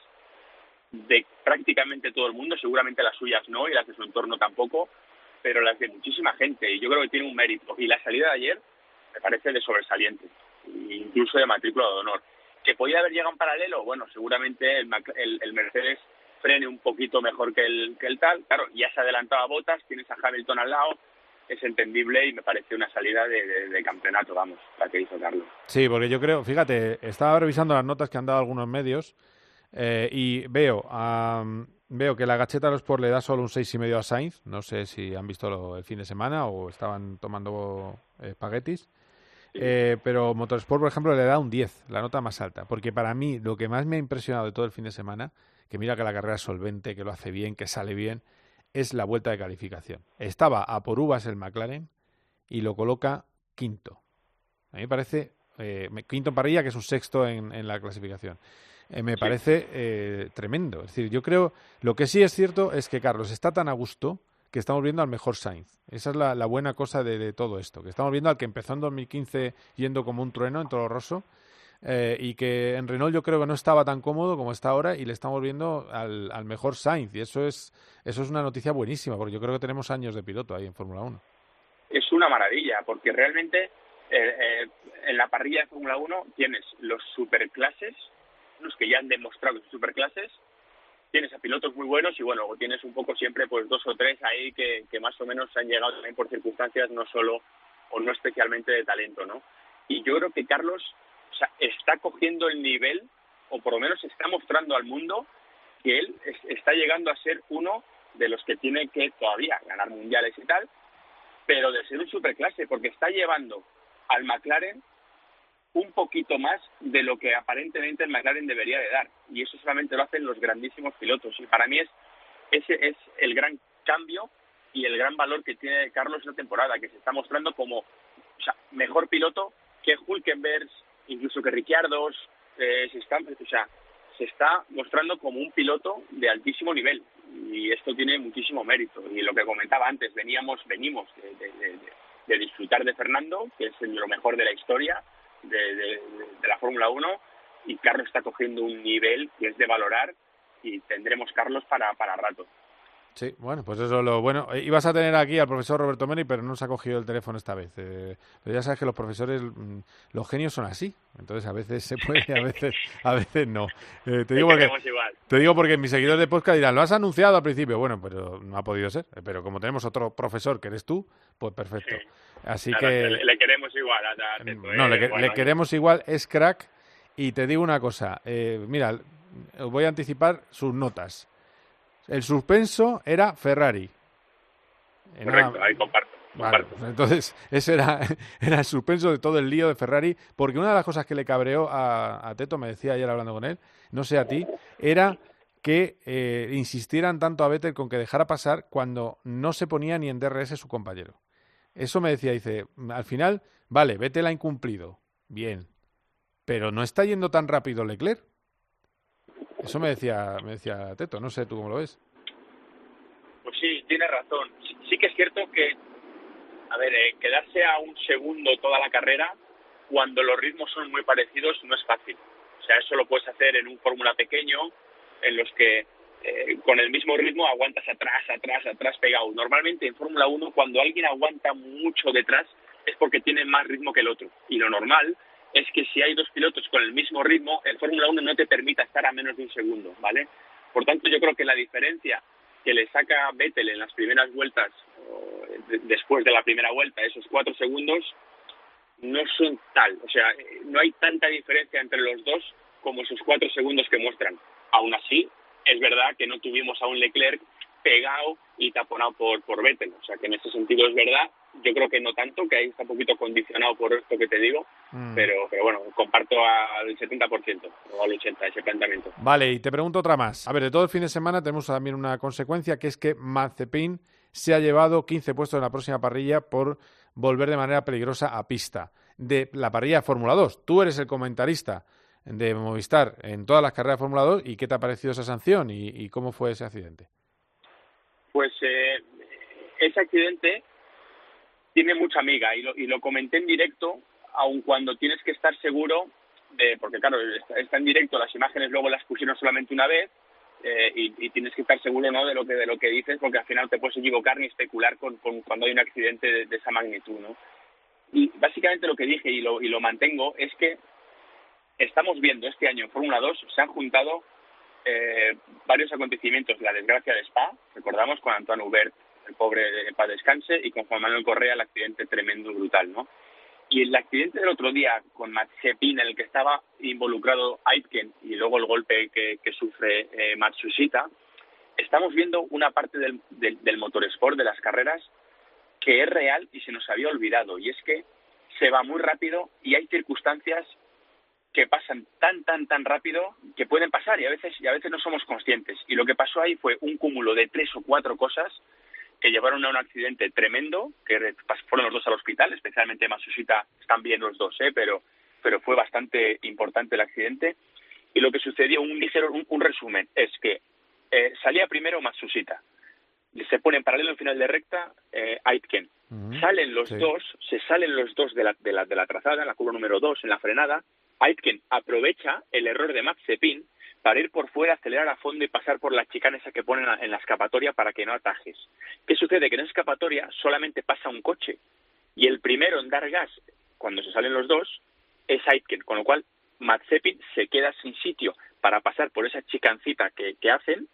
de prácticamente todo el mundo, seguramente las suyas no, y las de su entorno tampoco, pero las de muchísima gente, y yo creo que tiene un mérito. Y la salida de ayer me parece de sobresaliente, incluso de matrícula de honor. ¿Que podía haber llegado en paralelo? Bueno, seguramente el, el, el Mercedes frene un poquito mejor que el, que el tal. Claro, ya se adelantaba a Bottas, tienes a Hamilton al lado, es entendible y me parece una salida de, de, de campeonato, vamos, la que hizo Carlos. Sí, porque yo creo, fíjate, estaba revisando las notas que han dado algunos medios eh, y veo um, veo que la Gacheta de los Sport le da solo un seis y medio a Sainz. No sé si han visto lo, el fin de semana o estaban tomando eh, espaguetis. Sí. Eh, pero Motorsport, por ejemplo, le da un diez, la nota más alta. Porque para mí lo que más me ha impresionado de todo el fin de semana, que mira que la carrera es solvente, que lo hace bien, que sale bien, es la vuelta de calificación. Estaba a por uvas el McLaren y lo coloca quinto. A mí me parece, eh, quinto en parrilla, que es un sexto en, en la clasificación. Eh, me sí. parece eh, tremendo. Es decir, yo creo, lo que sí es cierto es que Carlos está tan a gusto que estamos viendo al mejor Sainz. Esa es la, la buena cosa de, de todo esto, que estamos viendo al que empezó en dos mil quince yendo como un trueno en Toro Rosso, Eh, y que en Renault yo creo que no estaba tan cómodo como está ahora y le estamos viendo al, al mejor Sainz y eso es eso es una noticia buenísima porque yo creo que tenemos años de piloto ahí en Fórmula uno. Es una maravilla porque realmente eh, eh, en la parrilla de Fórmula uno tienes los superclases, los que ya han demostrado que son superclases, tienes a pilotos muy buenos y bueno, tienes un poco siempre pues dos o tres ahí que, que más o menos han llegado también por circunstancias no solo o no especialmente de talento, ¿no? Y yo creo que Carlos, o sea, está cogiendo el nivel, o por lo menos está mostrando al mundo que él es, está llegando a ser uno de los que tiene que todavía ganar mundiales y tal, pero de ser un superclase, porque está llevando al McLaren un poquito más de lo que aparentemente el McLaren debería de dar, y eso solamente lo hacen los grandísimos pilotos, y para mí es ese es el gran cambio y el gran valor que tiene Carlos esta temporada, que se está mostrando como, o sea, mejor piloto que Hülkenberg, incluso que Ricciardo, eh, se está, o sea, se está mostrando como un piloto de altísimo nivel y esto tiene muchísimo mérito. Y lo que comentaba antes, veníamos, venimos de, de, de, de disfrutar de Fernando, que es lo mejor de la historia de, de, de la Fórmula uno, y Carlos está cogiendo un nivel que es de valorar y tendremos Carlos para, para rato. Sí, bueno, pues eso es lo bueno. Eh, ibas a tener aquí al profesor Roberto Meri, pero no se ha cogido el teléfono esta vez. Eh, pero ya sabes que los profesores, mmm, los genios son así. Entonces a veces se puede, a veces, a veces no. Eh, te digo porque, te digo porque mis seguidores de podcast dirán, lo has anunciado al principio. Bueno, pero no ha podido ser. Pero como tenemos otro profesor que eres tú, pues perfecto. Sí. Así claro, que le, le queremos igual. A, a, a, no, le, bueno, le queremos igual. Es crack. Y te digo una cosa. Eh, mira, os voy a anticipar sus notas. El suspenso era Ferrari. Correcto, ahí comparto. Vale, pues entonces ese era, era el suspenso de todo el lío de Ferrari, porque una de las cosas que le cabreó a, a Teto, me decía ayer hablando con él, no sé a ti, era que eh, insistieran tanto a Vettel con que dejara pasar cuando no se ponía ni en D R S su compañero. Eso me decía, dice, al final, vale, Vettel ha incumplido, bien, pero no está yendo tan rápido Leclerc. Eso me decía, me decía Teto, no sé tú cómo lo ves. Pues sí, tienes razón. Sí, sí que es cierto que, a ver, eh, quedarse a un segundo toda la carrera cuando los ritmos son muy parecidos no es fácil. O sea, eso lo puedes hacer en un fórmula pequeño, en los que eh, con el mismo ritmo aguantas atrás, atrás, atrás pegado. Normalmente en Fórmula uno cuando alguien aguanta mucho detrás es porque tiene más ritmo que el otro. Y lo normal es que si hay dos pilotos con el mismo ritmo, el Fórmula uno no te permita estar a menos de un segundo, ¿vale? Por tanto, yo creo que la diferencia que le saca Vettel en las primeras vueltas, o de, después de la primera vuelta, esos cuatro segundos, no son tal. O sea, no hay tanta diferencia entre los dos como esos cuatro segundos que muestran. Aún así, es verdad que no tuvimos a un Leclerc pegado y taponado por, por Vettel. O sea, que en ese sentido es verdad. Yo creo que no tanto, que ahí está un poquito condicionado por esto que te digo, mm. pero, pero bueno, comparto al setenta por ciento o al ochenta por ciento ese planteamiento. Vale, y te pregunto otra más. A ver, de todo el fin de semana tenemos también una consecuencia, que es que Mazepin se ha llevado quince puestos en la próxima parrilla por volver de manera peligrosa a pista. De la parrilla de Fórmula dos, tú eres el comentarista de Movistar en todas las carreras de Fórmula dos, ¿y qué te ha parecido esa sanción y, y cómo fue ese accidente? Pues eh, ese accidente tiene mucha amiga y lo, y lo comenté en directo, aun cuando tienes que estar seguro de, porque claro, está, está en directo, las imágenes luego las pusieron solamente una vez eh, y, y tienes que estar seguro, ¿no?, de lo que de lo que dices, porque al final te puedes equivocar ni especular con, con cuando hay un accidente de, de esa magnitud, ¿no? Y básicamente lo que dije y lo, y lo mantengo es que estamos viendo este año en Fórmula dos, se han juntado eh, varios acontecimientos, la desgracia de Spa, recordamos, con Antoine Hubert, el pobre para descanse, y con Juan Manuel Correa el accidente tremendo y brutal, ¿no? Y el accidente del otro día con Mazepin, en el que estaba involucrado Aitken, y luego el golpe que, que sufre eh, Matsushita, estamos viendo una parte del, del, del motorsport, de las carreras, que es real y se nos había olvidado, y es que se va muy rápido y hay circunstancias que pasan tan, tan, tan rápido que pueden pasar y a veces, y a veces no somos conscientes. Y lo que pasó ahí fue un cúmulo de tres o cuatro cosas que llevaron a un accidente tremendo, que fueron los dos al hospital, especialmente Matsushita, están bien los dos, ¿eh? pero, pero fue bastante importante el accidente. Y lo que sucedió, un ligero un, un resumen, es que eh, salía primero Matsushita, se pone en paralelo en final de recta eh, Aitken, uh-huh. salen los sí. dos, se salen los dos de la, de, la, de la trazada, en la curva número dos, en la frenada. Aitken aprovecha el error de Mazepin para ir por fuera, acelerar a fondo y pasar por la chicana esa que ponen en la escapatoria para que no atajes. ¿Qué sucede? Que en esa escapatoria solamente pasa un coche y el primero en dar gas cuando se salen los dos es Aitken, con lo cual Mazepin se queda sin sitio para pasar por esa chicancita que, que hacen,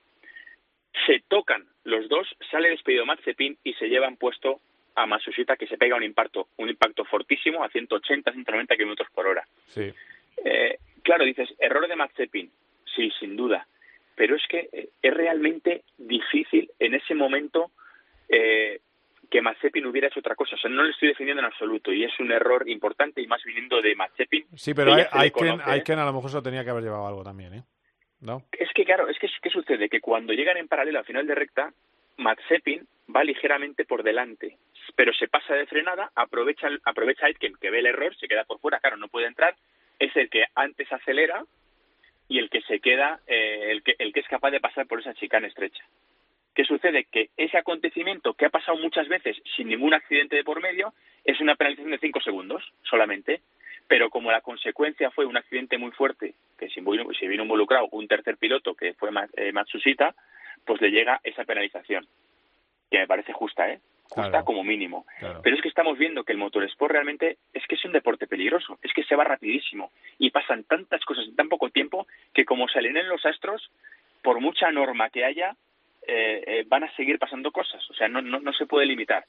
se tocan los dos, sale despedido Mazepin y se llevan puesto a Matsushita, que se pega un impacto, un impacto fortísimo a ciento ochenta, ciento noventa kilómetros por hora. Sí. Eh, claro, dices, error de Mazepin, sí, sin duda, pero es que eh, es realmente difícil en ese momento eh, que Mazepin hubiera hecho otra cosa. O sea, no le estoy defendiendo en absoluto y es un error importante y más viniendo de Mazepin. Sí, pero hay, hay, quien, hay quien a lo mejor se lo tenía que haber llevado algo también, ¿eh? ¿No? Es que claro, es que ¿qué sucede? Que cuando llegan en paralelo al final de recta, Mazepin va ligeramente por delante, pero se pasa de frenada, aprovecha aprovecha Aitken, que ve el error, se queda por fuera, claro, no puede entrar, es el que antes acelera y el que se queda, eh, el que el que es capaz de pasar por esa chicana estrecha. ¿Qué sucede? Que ese acontecimiento, que ha pasado muchas veces sin ningún accidente de por medio, es una penalización de cinco segundos solamente, pero como la consecuencia fue un accidente muy fuerte, que se vino, se vino involucrado un tercer piloto, que fue eh, Matsushita, pues le llega esa penalización, que me parece justa, ¿eh? Justa Claro. como mínimo. Claro. Pero es que estamos viendo que el motorsport realmente es que es un deporte peligroso, es que se va rapidísimo y pasan tantas cosas en tan poco tiempo que como se alineen los astros, por mucha norma que haya, eh, eh, van a seguir pasando cosas. O sea, no, no, no se puede limitar.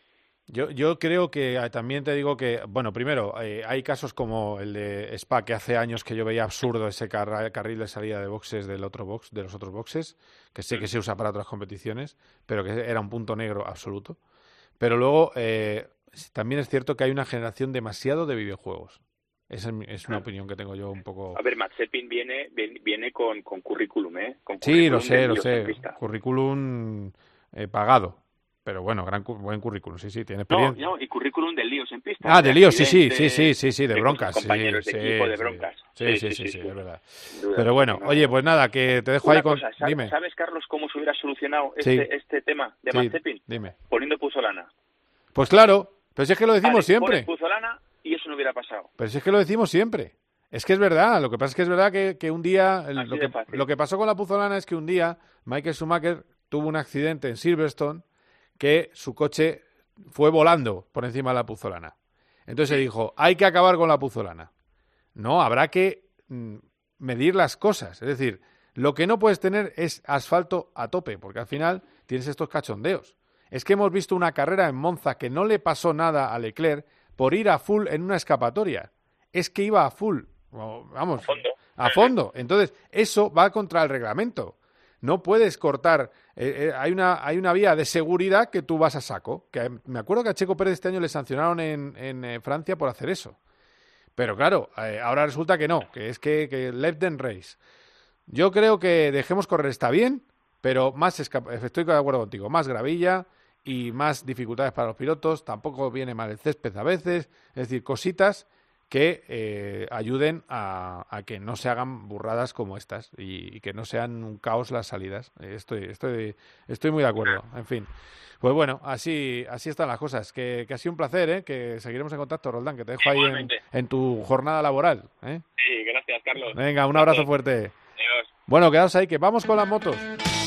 Yo, yo creo que eh, también te digo que, bueno, primero, eh, hay casos como el de Spa, que hace años que yo veía absurdo ese carra- carril de salida de boxes del otro box, de los otros boxes, que sé que se usa para otras competiciones, pero que era un punto negro absoluto. Pero luego, eh, también es cierto que hay una generación demasiado de videojuegos. Esa es, mi- es una opinión que tengo yo un poco... A ver, Mazepin viene viene, viene con, con currículum, ¿eh? Con Sí, currículum lo sé, de lo sé. videocampista. Currículum eh, pagado. Pero bueno, gran cu- buen currículum, sí, sí, tiene No, experiencia. no, y currículum de líos en pista. Ah, de líos, sí, sí, accidentes, sí, sí, sí, sí, de con broncas. sus compañeros sí, de sí, equipo, de sí. broncas. Sí, sí, sí, sí, es verdad. Duda, Pero bueno, no. oye, pues nada, que te dejo Una ahí con... cosa, ¿sabes, Dime. ¿sabes, Carlos, cómo se hubiera solucionado Sí. este, este tema de Sí, Mazepin? dime. Poniendo Puzzolana. Pues claro, pero si es que lo decimos Vale, siempre. pones Puzzolana y eso no hubiera pasado. Pero si es que lo decimos siempre. Es que es verdad, lo que pasa es que es verdad que, que un día... el- Así lo, de que, fácil. lo que pasó con la Puzzolana es que un día Michael Schumacher tuvo un accidente en Silverstone que su coche fue volando por encima de la Puzzolana. Entonces se dijo, hay que acabar con la Puzzolana. No, habrá que mm, medir las cosas. Es decir, lo que no puedes tener es asfalto a tope, porque al final tienes estos cachondeos. Es que hemos visto una carrera en Monza que no le pasó nada a Leclerc por ir a full en una escapatoria. Es que iba a full, o, vamos, A fondo. a fondo. Entonces, eso va contra el reglamento. No puedes cortar. Eh, eh, hay una hay una vía de seguridad que tú vas a saco. Que me acuerdo que a Checo Pérez este año le sancionaron en, en eh, Francia por hacer eso. Pero claro, eh, ahora resulta que no, que es que, que left and race. Yo creo que dejemos correr está bien, pero más esca- estoy de acuerdo contigo, más gravilla y más dificultades para los pilotos. Tampoco viene mal el césped a veces. Es decir, cositas que eh, ayuden a, a que no se hagan burradas como estas y, y que no sean un caos las salidas. Eh, Estoy, estoy, estoy muy de acuerdo. En fin, pues bueno, así, así están las cosas. Que, que ha sido un placer, ¿eh? Que seguiremos en contacto, Roldán, que te dejo ahí en, Igualmente. en tu jornada laboral, ¿eh? Sí, gracias, Carlos. Venga, un abrazo Gracias. fuerte. Adiós. Bueno, quedaos ahí, que vamos con las motos.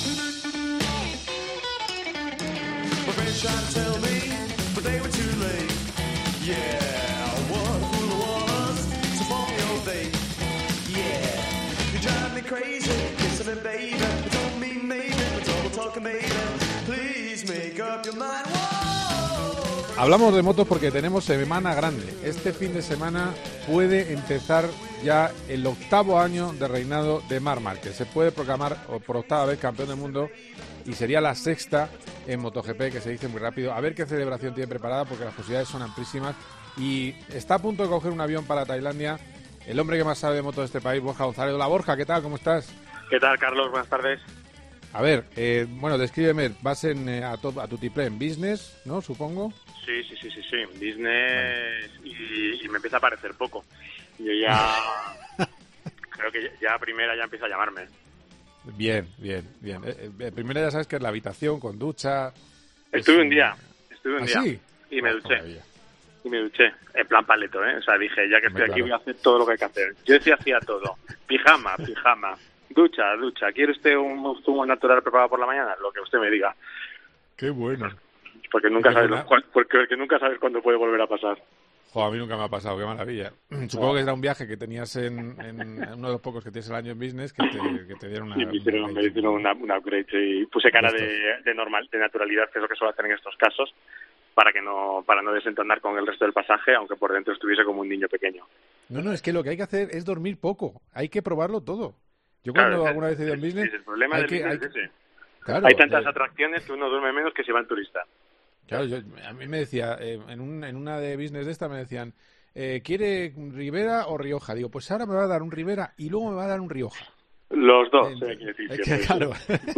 Hablamos de motos porque tenemos semana grande. Este fin de semana puede empezar ya el octavo año de reinado de Marc Márquez. Se puede proclamar o por octava vez campeón del mundo y sería la sexta en MotoGP, que se dice muy rápido. A ver qué celebración tiene preparada porque las posibilidades son amplísimas. Y está a punto de coger un avión para Tailandia el hombre que más sabe de motos de este país, Borja González. Hola Borja, ¿qué tal? ¿Cómo estás? ¿Qué tal, Carlos? Buenas tardes. A ver, eh, bueno, descríbeme, vas en, eh, a, to- a tu tiplé en business, ¿no? Supongo. Sí, sí, sí, sí, sí. Business y, y me empieza a parecer poco. Yo ya... creo que ya a primera ya empieza a llamarme. Bien, bien, bien. Eh, eh, primero ya sabes que es la habitación con ducha. Estuve Es un día, estuve un ¿Ah, día. sí? Y me Oh, duché. maravilla. Y me duché. En plan paleto, ¿eh? O sea, dije, ya que estoy Hombre, aquí claro. voy a hacer todo lo que hay que hacer. Yo decía, hacía todo. Pijama, pijama. Ducha, ducha. ¿Quiere usted un zumo natural preparado por la mañana? Lo que usted me diga. Qué bueno. Porque nunca Qué sabes, buena. lo- cuál- porque, porque nunca sabes cuándo puede volver a pasar. Jo, a mí nunca me ha pasado, qué maravilla. Supongo que era un viaje que tenías en, en, en uno de los pocos que tienes el año en business que te, que te dieron una... Sí, me hicieron, una- me hicieron una, una upgrade y puse cara De de, de normal, de naturalidad, que es lo que suelo hacer en estos casos, para que no para no desentonar con el resto del pasaje, aunque por dentro estuviese como un niño pequeño. No, no, es que lo que hay que hacer es dormir poco. Hay que probarlo todo. Yo cuando Claro, alguna vez he ido en es- business... es el problema hay del que, business hay, es ese. claro, Hay tantas eh, atracciones que uno duerme menos que si va en turista. Claro, yo, a mí me decía, eh, en, un, en una de business de esta me decían, eh, ¿quiere Ribera o Rioja? Digo, pues ahora me va a dar un Ribera y luego me va a dar un Rioja. Los dos, Eh, hay que decir es que, siempre. claro.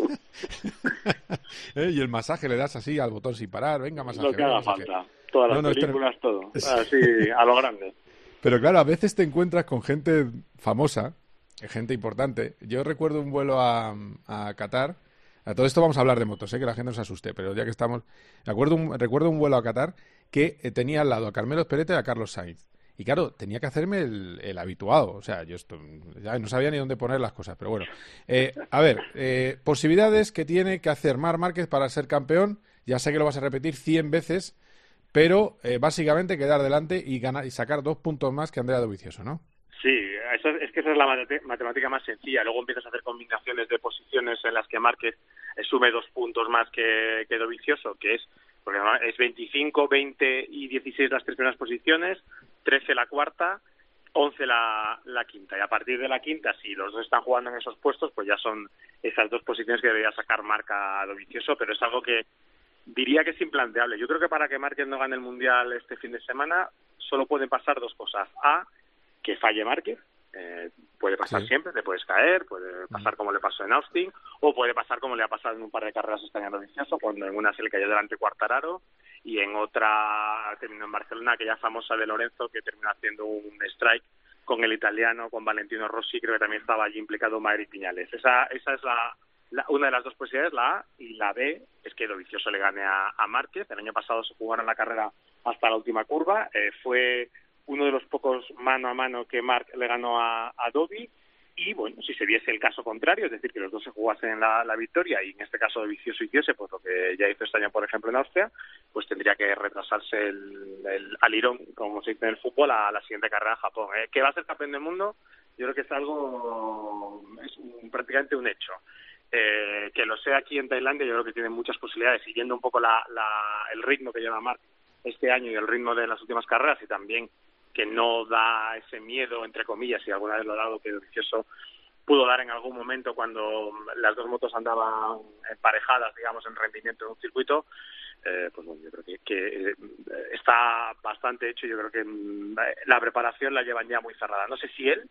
Eh, y el masaje le das así al botón sin parar, venga, masaje. Lo que venga, haga masaje. falta. Todas las No, no, esto- películas, todo. Así, a lo grande. Pero claro, a veces te encuentras con gente famosa, gente importante. Yo recuerdo un vuelo a, a Qatar. A todo esto vamos a hablar de motos, ¿eh? Que la gente no se asuste, pero ya que estamos... Recuerdo un, recuerdo un vuelo a Qatar que eh, tenía al lado a Carmelo Espeleta y a Carlos Sainz. Y claro, tenía que hacerme el, el habituado. O sea, yo esto, ya no sabía ni dónde poner las cosas. Pero bueno, eh, a ver, eh, posibilidades que tiene que hacer Marc Márquez para ser campeón. Ya sé que lo vas a repetir cien veces, pero eh, básicamente quedar delante y ganar y sacar dos puntos más que Andrea Dovizioso, ¿no? Sí, eso, es que esa es la matemática más sencilla. Luego empiezas a hacer combinaciones de posiciones en las que Márquez sume dos puntos más que, que Dovizioso, que es, porque es veinticinco, veinte y dieciséis las tres primeras posiciones, trece la cuarta, once la, la quinta. Y a partir de la quinta, si los dos están jugando en esos puestos, pues ya son esas dos posiciones que debería sacar Marca a Dovizioso, pero es algo que diría que es implanteable. Yo creo que para que Márquez no gane el Mundial este fin de semana, solo pueden pasar dos cosas. A, que falle Márquez, eh, puede pasar sí. siempre, te puedes caer, puede pasar como le pasó en Austin, o puede pasar como le ha pasado en un par de carreras este año a Dovizioso, cuando en una se le cayó delante Quartararo, y en otra terminó en Barcelona, aquella famosa de Lorenzo, que terminó haciendo un strike con el italiano, con Valentino Rossi, creo que también estaba allí implicado Mayri Piñales. Esa, esa es la, la una de las dos posibilidades, la A, y la B es que Dovizioso le gane a, a Márquez. El año pasado se jugaron la carrera hasta la última curva, eh, fue uno de los pocos mano a mano que Marc le ganó a, a Dovi, y bueno, si se viese el caso contrario, es decir, que los dos se jugasen la, la victoria, y en este caso Dovizioso hiciese, pues lo que ya hizo este año, por ejemplo, en Austria, pues tendría que retrasarse el, el alirón, como se dice en el fútbol, a la siguiente carrera a Japón. ¿Eh? ¿Que va a ser campeón del mundo? Yo creo que es algo, es un, prácticamente un hecho. Eh, que lo sea aquí en Tailandia, yo creo que tiene muchas posibilidades, siguiendo un poco la, la, el ritmo que lleva Marc este año y el ritmo de las últimas carreras, y también que no da ese miedo, entre comillas, y alguna vez lo ha dado, que Dovizioso pudo dar en algún momento cuando las dos motos andaban emparejadas, digamos, en rendimiento en un circuito. Eh, pues bueno, yo creo que, que está bastante hecho. Yo creo que la preparación la llevan ya muy cerrada. No sé si él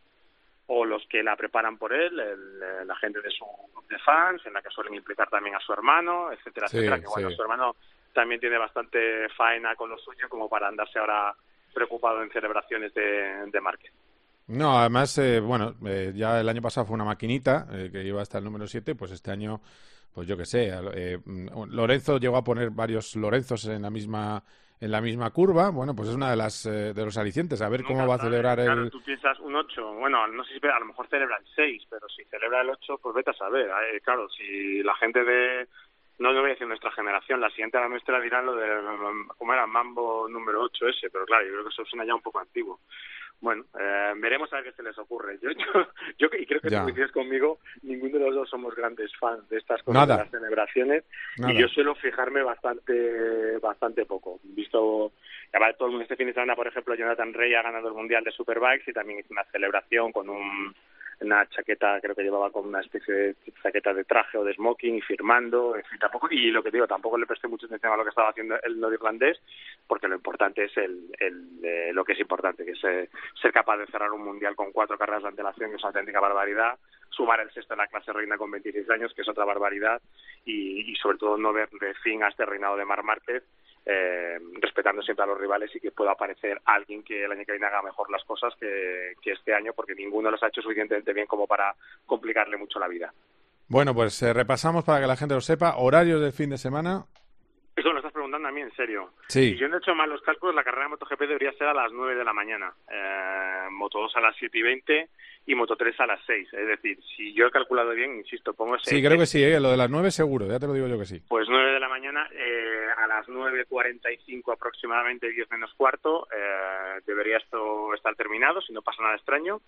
o los que la preparan por él, el, la gente de su de fans, en la que suelen implicar también a su hermano, etcétera, sí, etcétera, que bueno, sí. Su hermano también tiene bastante faena con lo suyo como para andarse ahora preocupado en celebraciones de, de Márquez. No, además, eh, bueno, eh, ya el año pasado fue una maquinita eh, que iba hasta el número siete, pues este año, pues yo qué sé, eh, Lorenzo llegó a poner varios Lorenzos en la misma en la misma curva. Bueno, pues es una de las eh, de los alicientes, a ver Nunca cómo va a celebrar sabe. el... Claro, tú piensas un ocho, bueno, no sé si a lo mejor celebra el seis, pero si celebra el ocho, pues vete a saber. Eh, claro, si la gente de... No, no voy a decir nuestra generación, la siguiente a la nuestra dirán lo de, ¿cómo era? Mambo número ocho ese, pero claro, yo creo que eso suena ya un poco antiguo. Bueno, eh, veremos a ver qué se les ocurre. Yo, yo, yo y creo que tú coincides conmigo, ninguno de los dos somos grandes fans de estas cosas, Nada. de las celebraciones, Nada. y yo suelo fijarme bastante bastante poco. Visto, ya todo el mundo este fin de semana, por ejemplo, Jonathan Rey ha ganado el Mundial de Superbikes y también hizo una celebración con un... una chaqueta, creo que llevaba con una especie de chaqueta de traje o de smoking y firmando, en fin, tampoco, y lo que digo, tampoco le presté mucha atención a lo que estaba haciendo el norirlandés, porque lo importante es el, el eh, lo que es importante, que es eh, ser capaz de cerrar un mundial con cuatro carreras de antelación, que es una auténtica barbaridad, sumar el sexto en la clase reina con veintiséis años, que es otra barbaridad, y, y sobre todo no ver de fin a este reinado de Marc Márquez, Eh, respetando siempre a los rivales, y que pueda aparecer alguien que el año que viene haga mejor las cosas que, que este año, porque ninguno los ha hecho suficientemente bien como para complicarle mucho la vida. Bueno, pues eh, repasamos para que la gente lo sepa. Horarios del fin de semana. Eso me lo estás preguntando a mí, en serio. Sí. Si yo no he hecho mal los cálculos, la carrera de MotoGP debería ser a las nueve de la mañana. Eh, Moto dos a las siete y veinte y Moto tres a las seis. Es decir, si yo he calculado bien, insisto, pongo ese... Sí, creo que sí, ¿eh? Lo de las nueve seguro, ya te lo digo yo que sí. Pues nueve de la mañana, eh, a las nueve cuarenta y cinco aproximadamente, diez menos cuarto, eh, debería esto estar terminado, si no pasa nada extraño.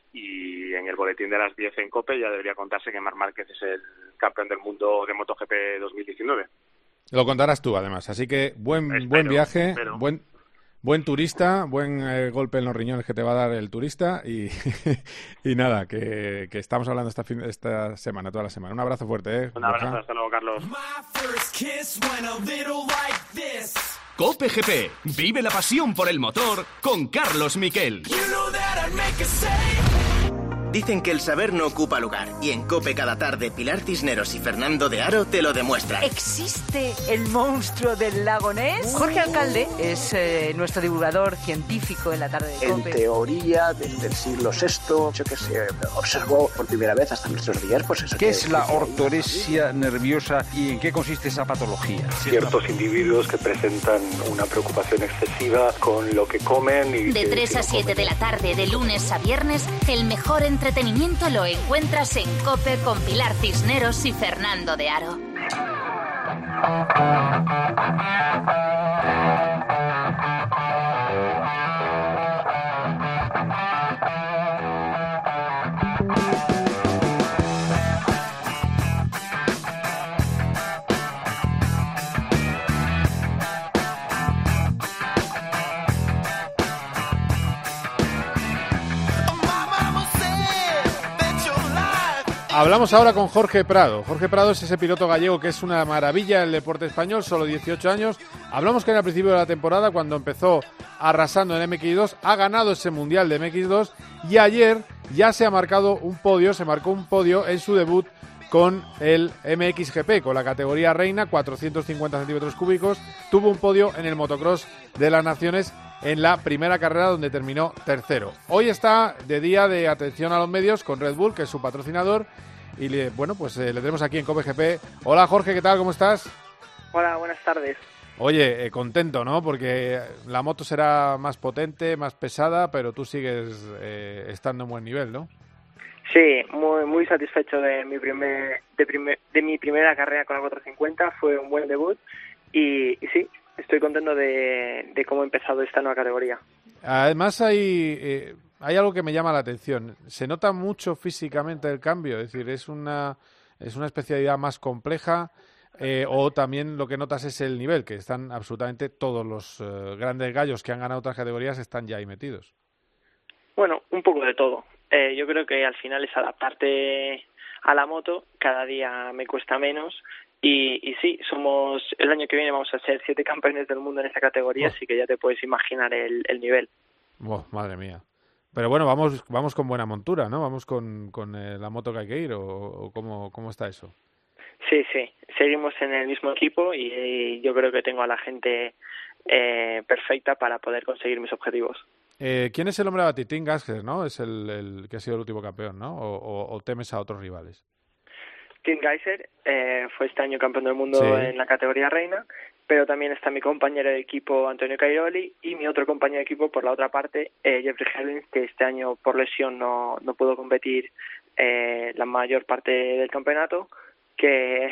Y en el boletín de las diez en COPE ya debería contarse que Marc Márquez es el campeón del mundo de MotoGP dos mil diecinueve. Lo contarás tú, además. Así que buen espero, buen viaje, espero. buen buen turista, buen eh, golpe en los riñones que te va a dar el turista. Y, y nada, que, que estamos hablando esta, fin, esta semana, toda la semana. Un abrazo fuerte, ¿eh? Un abrazo, Borja. Hasta luego, Carlos. COPE G P. Vive la pasión por el motor con Carlos Miquel. Dicen que el saber no ocupa lugar, y en COPE cada tarde Pilar Cisneros y Fernando de Aro te lo demuestran. ¿Existe el monstruo del lago Ness? Jorge Alcalde es eh, nuestro divulgador científico en la tarde de COPE. En teoría, desde el siglo sexto, yo que se observó por primera vez hasta nuestros días, pues eso. ¿Qué es la ortoresia nerviosa y en qué consiste esa patología? Ciertos individuos que presentan una preocupación excesiva con lo que comen y... De tres a siete de la tarde, de lunes a viernes, el mejor entretenimiento lo encuentras en COPE con Pilar Cisneros y Fernando de Aro. Hablamos ahora con Jorge Prado. Jorge Prado es ese piloto gallego que es una maravilla en el deporte español, solo dieciocho años. Hablamos que en el principio de la temporada, cuando empezó arrasando en M X dos, ha ganado ese Mundial de M X dos y ayer ya se ha marcado un podio, se marcó un podio en su debut con el M X G P, con la categoría reina, cuatrocientos cincuenta centímetros cúbicos. Tuvo un podio en el motocross de las Naciones en la primera carrera, donde terminó tercero. Hoy está de día de atención a los medios con Red Bull, que es su patrocinador, y le, bueno, pues eh, le tenemos aquí en COPE G P. Hola Jorge, ¿qué tal? ¿Cómo estás? Hola, buenas tardes. Oye, eh, contento, ¿no? Porque la moto será más potente, más pesada, pero tú sigues eh, estando en buen nivel, ¿no? Sí, muy muy satisfecho de mi primer de, primer, de mi primera carrera con la cuatrocientos cincuenta. Fue un buen debut y, y sí, estoy contento de, de cómo he empezado esta nueva categoría. Además hay eh, hay algo que me llama la atención. Se nota mucho físicamente el cambio, es decir, es una es una especialidad más compleja, eh, o también lo que notas es el nivel, que están absolutamente todos los eh, grandes gallos que han ganado otras categorías están ya ahí metidos. Bueno, un poco de todo. Eh, yo creo que al final es adaptarte a la moto. Cada día me cuesta menos. Y, y sí, somos el año que viene vamos a ser siete campeones del mundo en esta categoría, oh. Así que ya te puedes imaginar el, el nivel. Oh, madre mía. Pero bueno, vamos vamos con buena montura, ¿no? Vamos con, con eh, la moto que hay que ir, o, o cómo, ¿cómo está eso? Sí, sí. Seguimos en el mismo equipo y, y yo creo que tengo a la gente eh, perfecta para poder conseguir mis objetivos. Eh, ¿Quién es el hombre a batir? Tim Gasker, ¿no? Es el, el que ha sido el último campeón, ¿no? ¿O, o, o temes a otros rivales? Tim Geiser eh, fue este año campeón del mundo, sí, en la categoría reina, pero también está mi compañero de equipo Antonio Cairoli y mi otro compañero de equipo por la otra parte, eh, Jeffrey Helvins, que este año por lesión no, no pudo competir eh, la mayor parte del campeonato, que,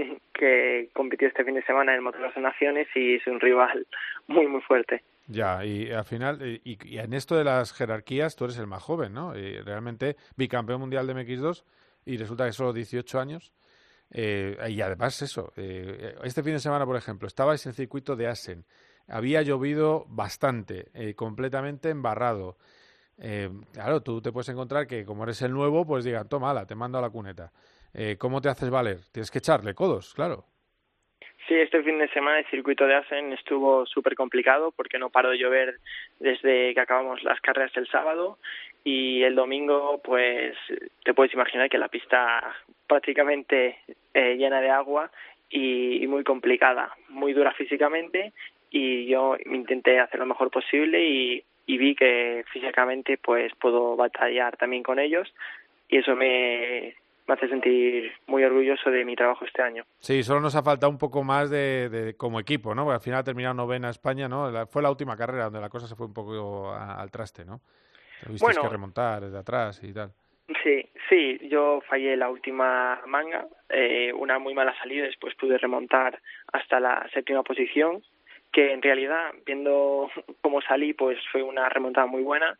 que compitió este fin de semana en el Motocross de Naciones y es un rival muy muy fuerte. Ya, y al final, y, y en esto de las jerarquías, tú eres el más joven, ¿no? Y realmente bicampeón mundial de M X dos y resulta que solo dieciocho años. Eh, y además eso, eh, este fin de semana, por ejemplo, estabais en el circuito de Assen. Había llovido bastante, eh, completamente embarrado. Eh, claro, tú te puedes encontrar que como eres el nuevo, pues digan, toma, ala, te mando a la cuneta. Eh, ¿Cómo te haces valer? Tienes que echarle codos, claro. Sí, este fin de semana el circuito de Assen estuvo súper complicado porque no paró de llover desde que acabamos las carreras el sábado y el domingo, pues te puedes imaginar que la pista prácticamente eh, llena de agua y, y muy complicada, muy dura físicamente, y yo intenté hacer lo mejor posible y, y vi que físicamente pues puedo batallar también con ellos y eso me... me hace sentir muy orgulloso de mi trabajo este año. Sí, solo nos ha faltado un poco más de, de como equipo, ¿no? Porque al final ha terminado novena España, ¿no? La, fue la última carrera donde la cosa se fue un poco a, al traste, ¿no? Tuvisteis bueno, que remontar desde atrás y tal. Sí, sí, yo fallé la última manga, eh, una muy mala salida, después pude remontar hasta la séptima posición, que en realidad, viendo cómo salí, pues fue una remontada muy buena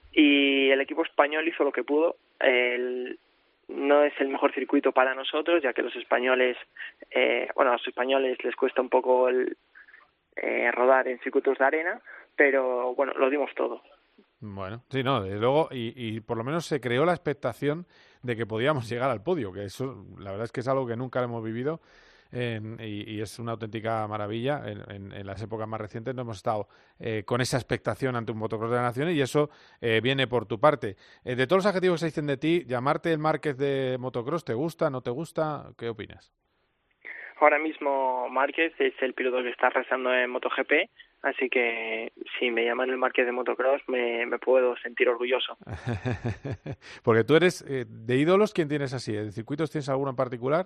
y el equipo español hizo lo que pudo. El No es el mejor circuito para nosotros, ya que los españoles, eh, bueno, a los españoles les cuesta un poco el, eh, rodar en circuitos de arena, pero bueno, lo dimos todo. Bueno, sí, no, desde luego, y, y por lo menos se creó la expectación de que podíamos llegar al podio, que eso, la verdad es que es algo que nunca hemos vivido. en, y, y es una auténtica maravilla. En, en, en las épocas más recientes no hemos estado eh, con esa expectación ante un motocross de las naciones y eso eh, viene por tu parte. Eh, de todos los adjetivos que se dicen de ti, llamarte el Márquez de motocross, ¿te gusta, no te gusta? ¿Qué opinas? Ahora mismo Márquez es el piloto que está arrasando en MotoGP, así que si me llaman el Márquez de motocross me, me puedo sentir orgulloso. Porque tú eres eh, de ídolos, ¿quién tienes así? ¿De circuitos tienes alguno en particular?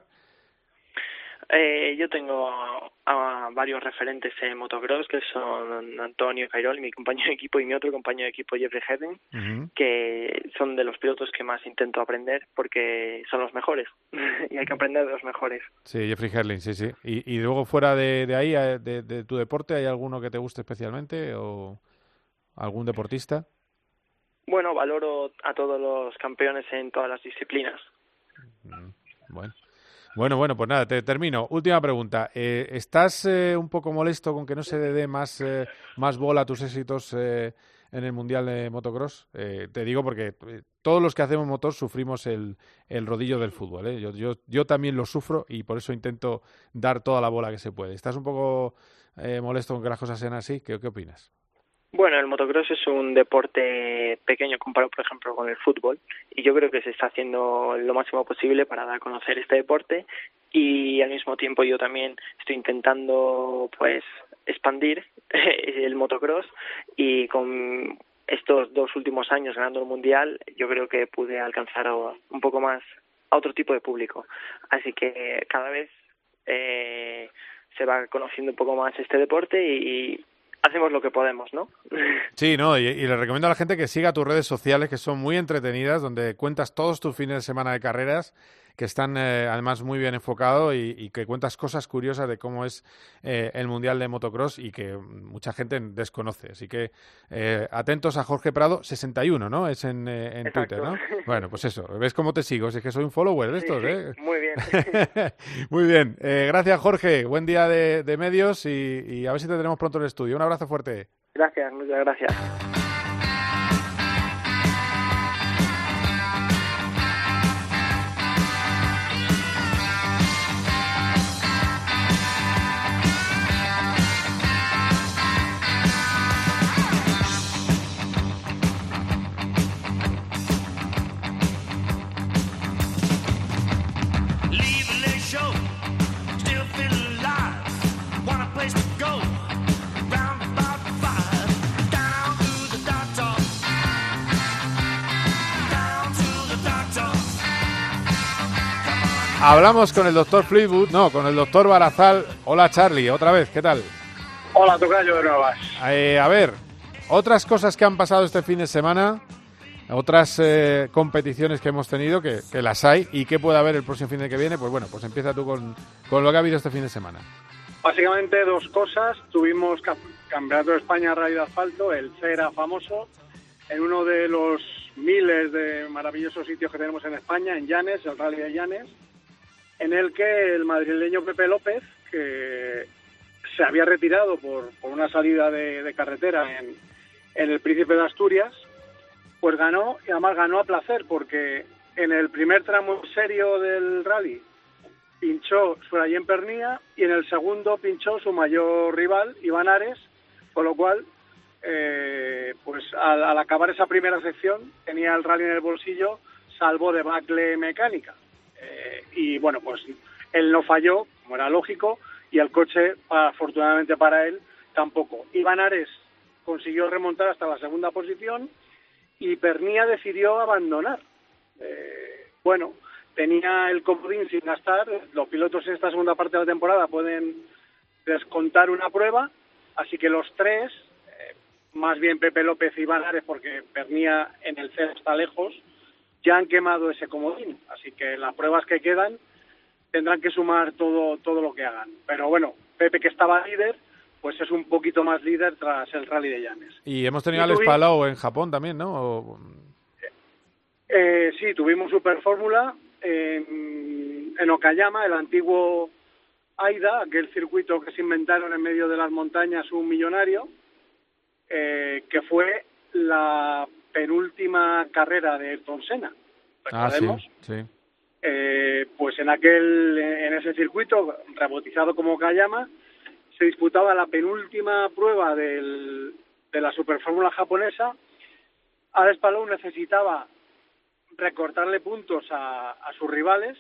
Eh, yo tengo a varios referentes en motocross, que son Antonio Cairoli, mi compañero de equipo, y mi otro compañero de equipo, Jeffrey Herring, uh-huh. que son de los pilotos que más intento aprender porque son los mejores y hay que aprender de los mejores. Sí, Jeffrey Herring, sí, sí. ¿Y, y luego fuera de, de ahí, de, de tu deporte, hay alguno que te guste especialmente o algún deportista? Bueno, valoro a todos los campeones en todas las disciplinas. Bueno. Bueno, bueno, pues nada, te termino. Última pregunta. Eh, ¿Estás eh, un poco molesto con que no se le dé más, eh, más bola a tus éxitos eh, en el Mundial de Motocross? Eh, te digo porque eh, todos los que hacemos motor sufrimos el, el rodillo del fútbol. ¿eh? Yo, yo, yo también lo sufro y por eso intento dar toda la bola que se puede. ¿Estás un poco eh, molesto con que las cosas sean así? ¿Qué, qué opinas? Bueno, el motocross es un deporte pequeño comparado, por ejemplo, con el fútbol y yo creo que se está haciendo lo máximo posible para dar a conocer este deporte y al mismo tiempo yo también estoy intentando pues expandir el motocross y con estos dos últimos años ganando el Mundial yo creo que pude alcanzar un poco más a otro tipo de público. Así que cada vez eh, se va conociendo un poco más este deporte y hacemos lo que podemos, ¿no? Sí, no, y, y le recomiendo a la gente que siga tus redes sociales, que son muy entretenidas, donde cuentas todos tus fines de semana de carreras, que están eh, además muy bien enfocados y, y que cuentas cosas curiosas de cómo es eh, el Mundial de Motocross y que mucha gente desconoce. Así que eh, atentos a Jorge Prado, sesenta y uno, ¿no? Es en, eh, en Twitter, ¿no? Bueno, pues eso, ¿ves cómo te sigo? Es que soy un follower de estos, sí, sí, ¿eh? Muy bien. Muy bien. Eh, gracias, Jorge. Buen día de, de medios y, y a ver si te tenemos pronto en el estudio. Un abrazo fuerte. Gracias, muchas gracias. Hablamos con el doctor Fleetwood, no, con el doctor Barazal. Hola, Charlie, otra vez, ¿qué tal? Hola, tocayo de nuevas. Eh, a ver, otras cosas que han pasado este fin de semana, otras eh, competiciones que hemos tenido, que, que las hay, y qué puede haber el próximo fin de que viene, pues bueno, pues empieza tú con, con lo que ha habido este fin de semana. Básicamente dos cosas. Tuvimos Campeonato de España Rally de Asfalto, el CERA famoso, en uno de los miles de maravillosos sitios que tenemos en España, en Llanes, el Rally de Llanes, en el que el madrileño Pepe López, que se había retirado por, por una salida de, de carretera en, en el Príncipe de Asturias, pues ganó, y además ganó a placer, porque en el primer tramo serio del rally pinchó Surayen Pernía y en el segundo pinchó su mayor rival, Iván Ares, con lo cual, eh, pues al, al acabar esa primera sección, tenía el rally en el bolsillo, salvo debacle mecánica. Eh, y bueno, pues él no falló, como era lógico, y el coche, afortunadamente para él, tampoco. Iván Ares consiguió remontar hasta la segunda posición y Pernía decidió abandonar. Eh, bueno, tenía el comodín sin gastar. Los pilotos en esta segunda parte de la temporada pueden descontar una prueba, así que los tres, eh, más bien Pepe López y Iván Ares, porque Pernía en el C está lejos, ya han quemado ese comodín, así que las pruebas que quedan tendrán que sumar todo todo lo que hagan. Pero bueno, Pepe, que estaba líder, pues es un poquito más líder tras el Rally de Llanes. Y hemos tenido a Alex Palou en Japón también, ¿no? O... Eh, sí, tuvimos Super Fórmula en, en Okayama, el antiguo AIDA, aquel circuito que se inventaron en medio de las montañas un millonario, eh, que fue la penúltima carrera de Ayrton Senna. Ah, sí, sí. Eh, pues en aquel, en ese circuito, rebautizado como Kayama, se disputaba la penúltima prueba del, de la Superfórmula japonesa. Alex Palou necesitaba recortarle puntos a, a sus rivales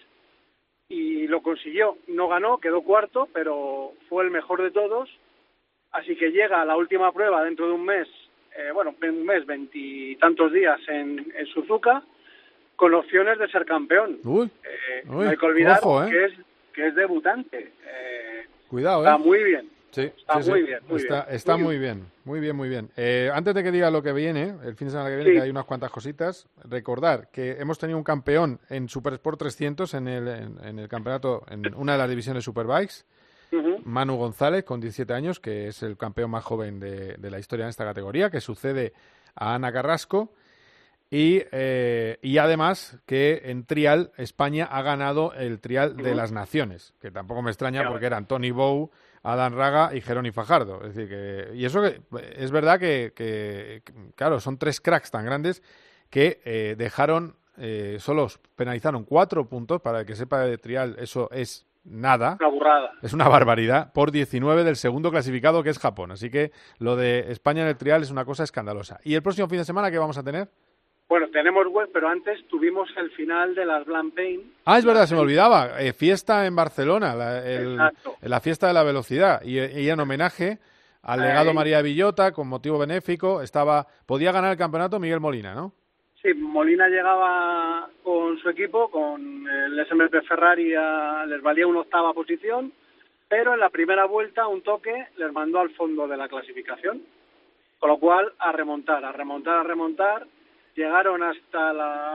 y lo consiguió. No ganó, quedó cuarto, pero fue el mejor de todos. Así que llega a la última prueba dentro de un mes, eh, bueno, un mes, veintitantos días en, en Suzuka, con opciones de ser campeón. Uy, eh, uy, no hay que olvidar ojo, ¿eh? que es que es debutante. Eh, Cuidado, ¿eh? Está muy bien. Sí, está sí, muy sí. bien. Muy está bien. está muy, muy bien, muy bien, muy bien. Eh, antes de que diga lo que viene, el fin de semana que viene, sí. que hay unas cuantas cositas, recordar que hemos tenido un campeón en Super Sport trescientos en el, en, en el campeonato, en una de las divisiones Superbikes, uh-huh. Manu González, con diecisiete años, que es el campeón más joven de, de la historia en esta categoría, que sucede a Ana Carrasco. Y, eh, y además que en trial España ha ganado el trial de las naciones, que tampoco me extraña claro. porque eran Tony Bou, Adán Raga y Jerónimo Fajardo. Es decir, que, y eso que es verdad que, que, claro, son tres cracks tan grandes que eh, dejaron, eh, solo penalizaron cuatro puntos, para el que sepa de trial, eso es nada. Una burrada. Es una barbaridad, por diecinueve del segundo clasificado, que es Japón. Así que lo de España en el trial es una cosa escandalosa. ¿Y el próximo fin de semana qué vamos a tener? Bueno, tenemos web, pero antes tuvimos el final de las Blancpain. Ah, es verdad, se me olvidaba. Eh, fiesta en Barcelona, la, el, la fiesta de la velocidad. Y, y en homenaje al legado eh, María Villota, con motivo benéfico, estaba podía ganar el campeonato Miguel Molina, ¿no? Sí, Molina llegaba con su equipo, con el S M P Ferrari, a, les valía una octava posición, pero en la primera vuelta, un toque, les mandó al fondo de la clasificación. Con lo cual, a remontar, a remontar, a remontar. Llegaron hasta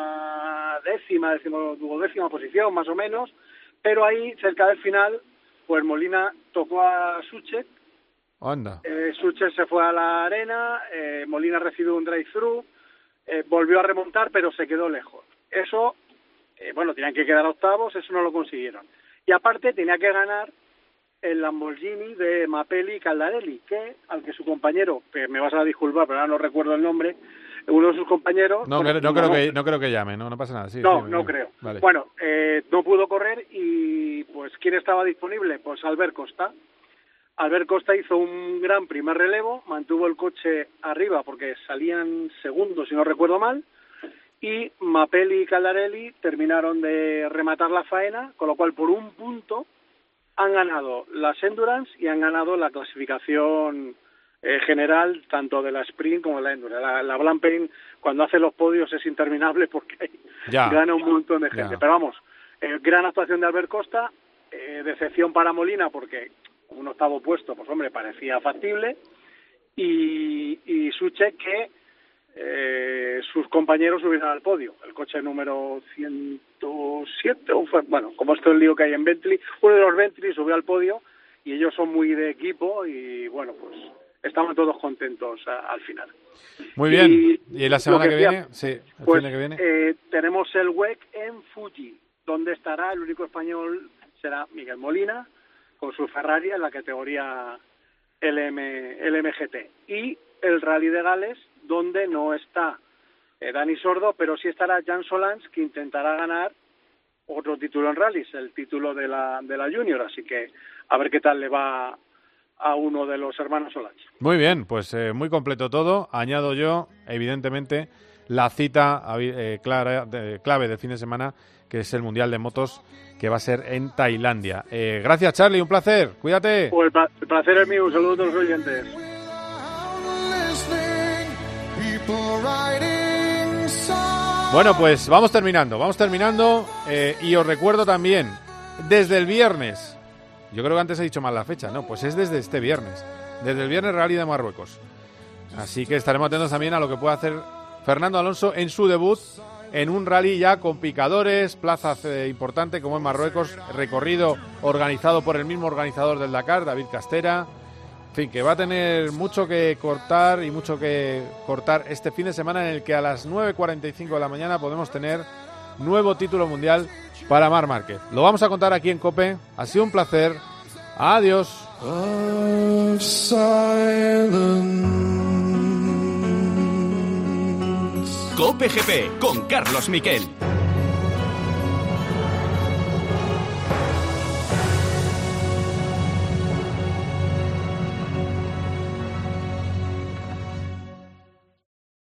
la décima, décimo, duodécima posición, más o menos, pero ahí, cerca del final, pues Molina tocó a Suchek. Anda. Eh, Suchek se fue a la arena, eh, Molina recibió un drive-thru, eh, volvió a remontar, pero se quedó lejos. Eso, eh, bueno, tenían que quedar octavos, eso no lo consiguieron. Y aparte tenía que ganar el Lamborghini de Mapelli y Caldarelli, que al que su compañero, que me vas a disculpar, pero ahora no recuerdo el nombre, uno de sus compañeros... No, no, no, creo, que, no creo que llame, no, no pasa nada. Sí, no, sí, no bien. creo. Vale. Bueno, eh, no pudo correr y, pues, ¿quién estaba disponible? Pues Albert Costa. Albert Costa hizo un gran primer relevo, mantuvo el coche arriba porque salían segundos, si no recuerdo mal, y Mapelli y Caldarelli terminaron de rematar la faena, con lo cual, por un punto, han ganado las Endurance y han ganado la clasificación... Eh, general, tanto de la sprint como de la endurance. La, la Blancpain, cuando hace los podios, es interminable porque hay, gana un montón de gente. Ya. Pero vamos, eh, gran actuación de Albert Costa, eh, decepción para Molina porque un octavo puesto, pues hombre, parecía factible, y, y Suchek que eh, sus compañeros subieron al podio. El coche número ciento siete, o fue, bueno, como esto el lío que hay en Bentley, uno de los Bentley subió al podio y ellos son muy de equipo y bueno, pues estamos todos contentos a, al final. Muy bien. Y, ¿Y la semana que, que viene? Decía, sí, el pues, fin de que viene. Eh, tenemos el W E C en Fuji, donde estará el único español, será Miguel Molina, con su Ferrari en la categoría L M, L M G T. Y el Rally de Gales, donde no está eh, Dani Sordo, pero sí estará Jan Solans, que intentará ganar otro título en rallies, el título de la, de la Junior. Así que a ver qué tal le va a uno de los hermanos Solans. Muy bien, pues eh, muy completo todo. Añado yo, evidentemente, la cita eh, clara, de, clave del fin de semana, que es el Mundial de Motos, que va a ser en Tailandia. Eh, gracias, Charlie, un placer. Cuídate. Pues el, pla- el placer es mío. Un saludo a todos los oyentes. Bueno, pues vamos terminando, vamos terminando eh, y os recuerdo también, desde el viernes, yo creo que antes he dicho mal la fecha, no, pues es desde este viernes, desde el viernes Rally de Marruecos. Así que estaremos atentos también a lo que pueda hacer Fernando Alonso en su debut en un rally ya con picadores, plaza eh, importante como en Marruecos, recorrido organizado por el mismo organizador del Dakar, David Castera. En fin, que va a tener mucho que cortar y mucho que cortar este fin de semana, en el que a las nueve cuarenta y cinco de la mañana podemos tener nuevo título mundial para Marc Márquez. Lo vamos a contar aquí en COPE. Ha sido un placer. Adiós. COPE G P con Carlos Miquel.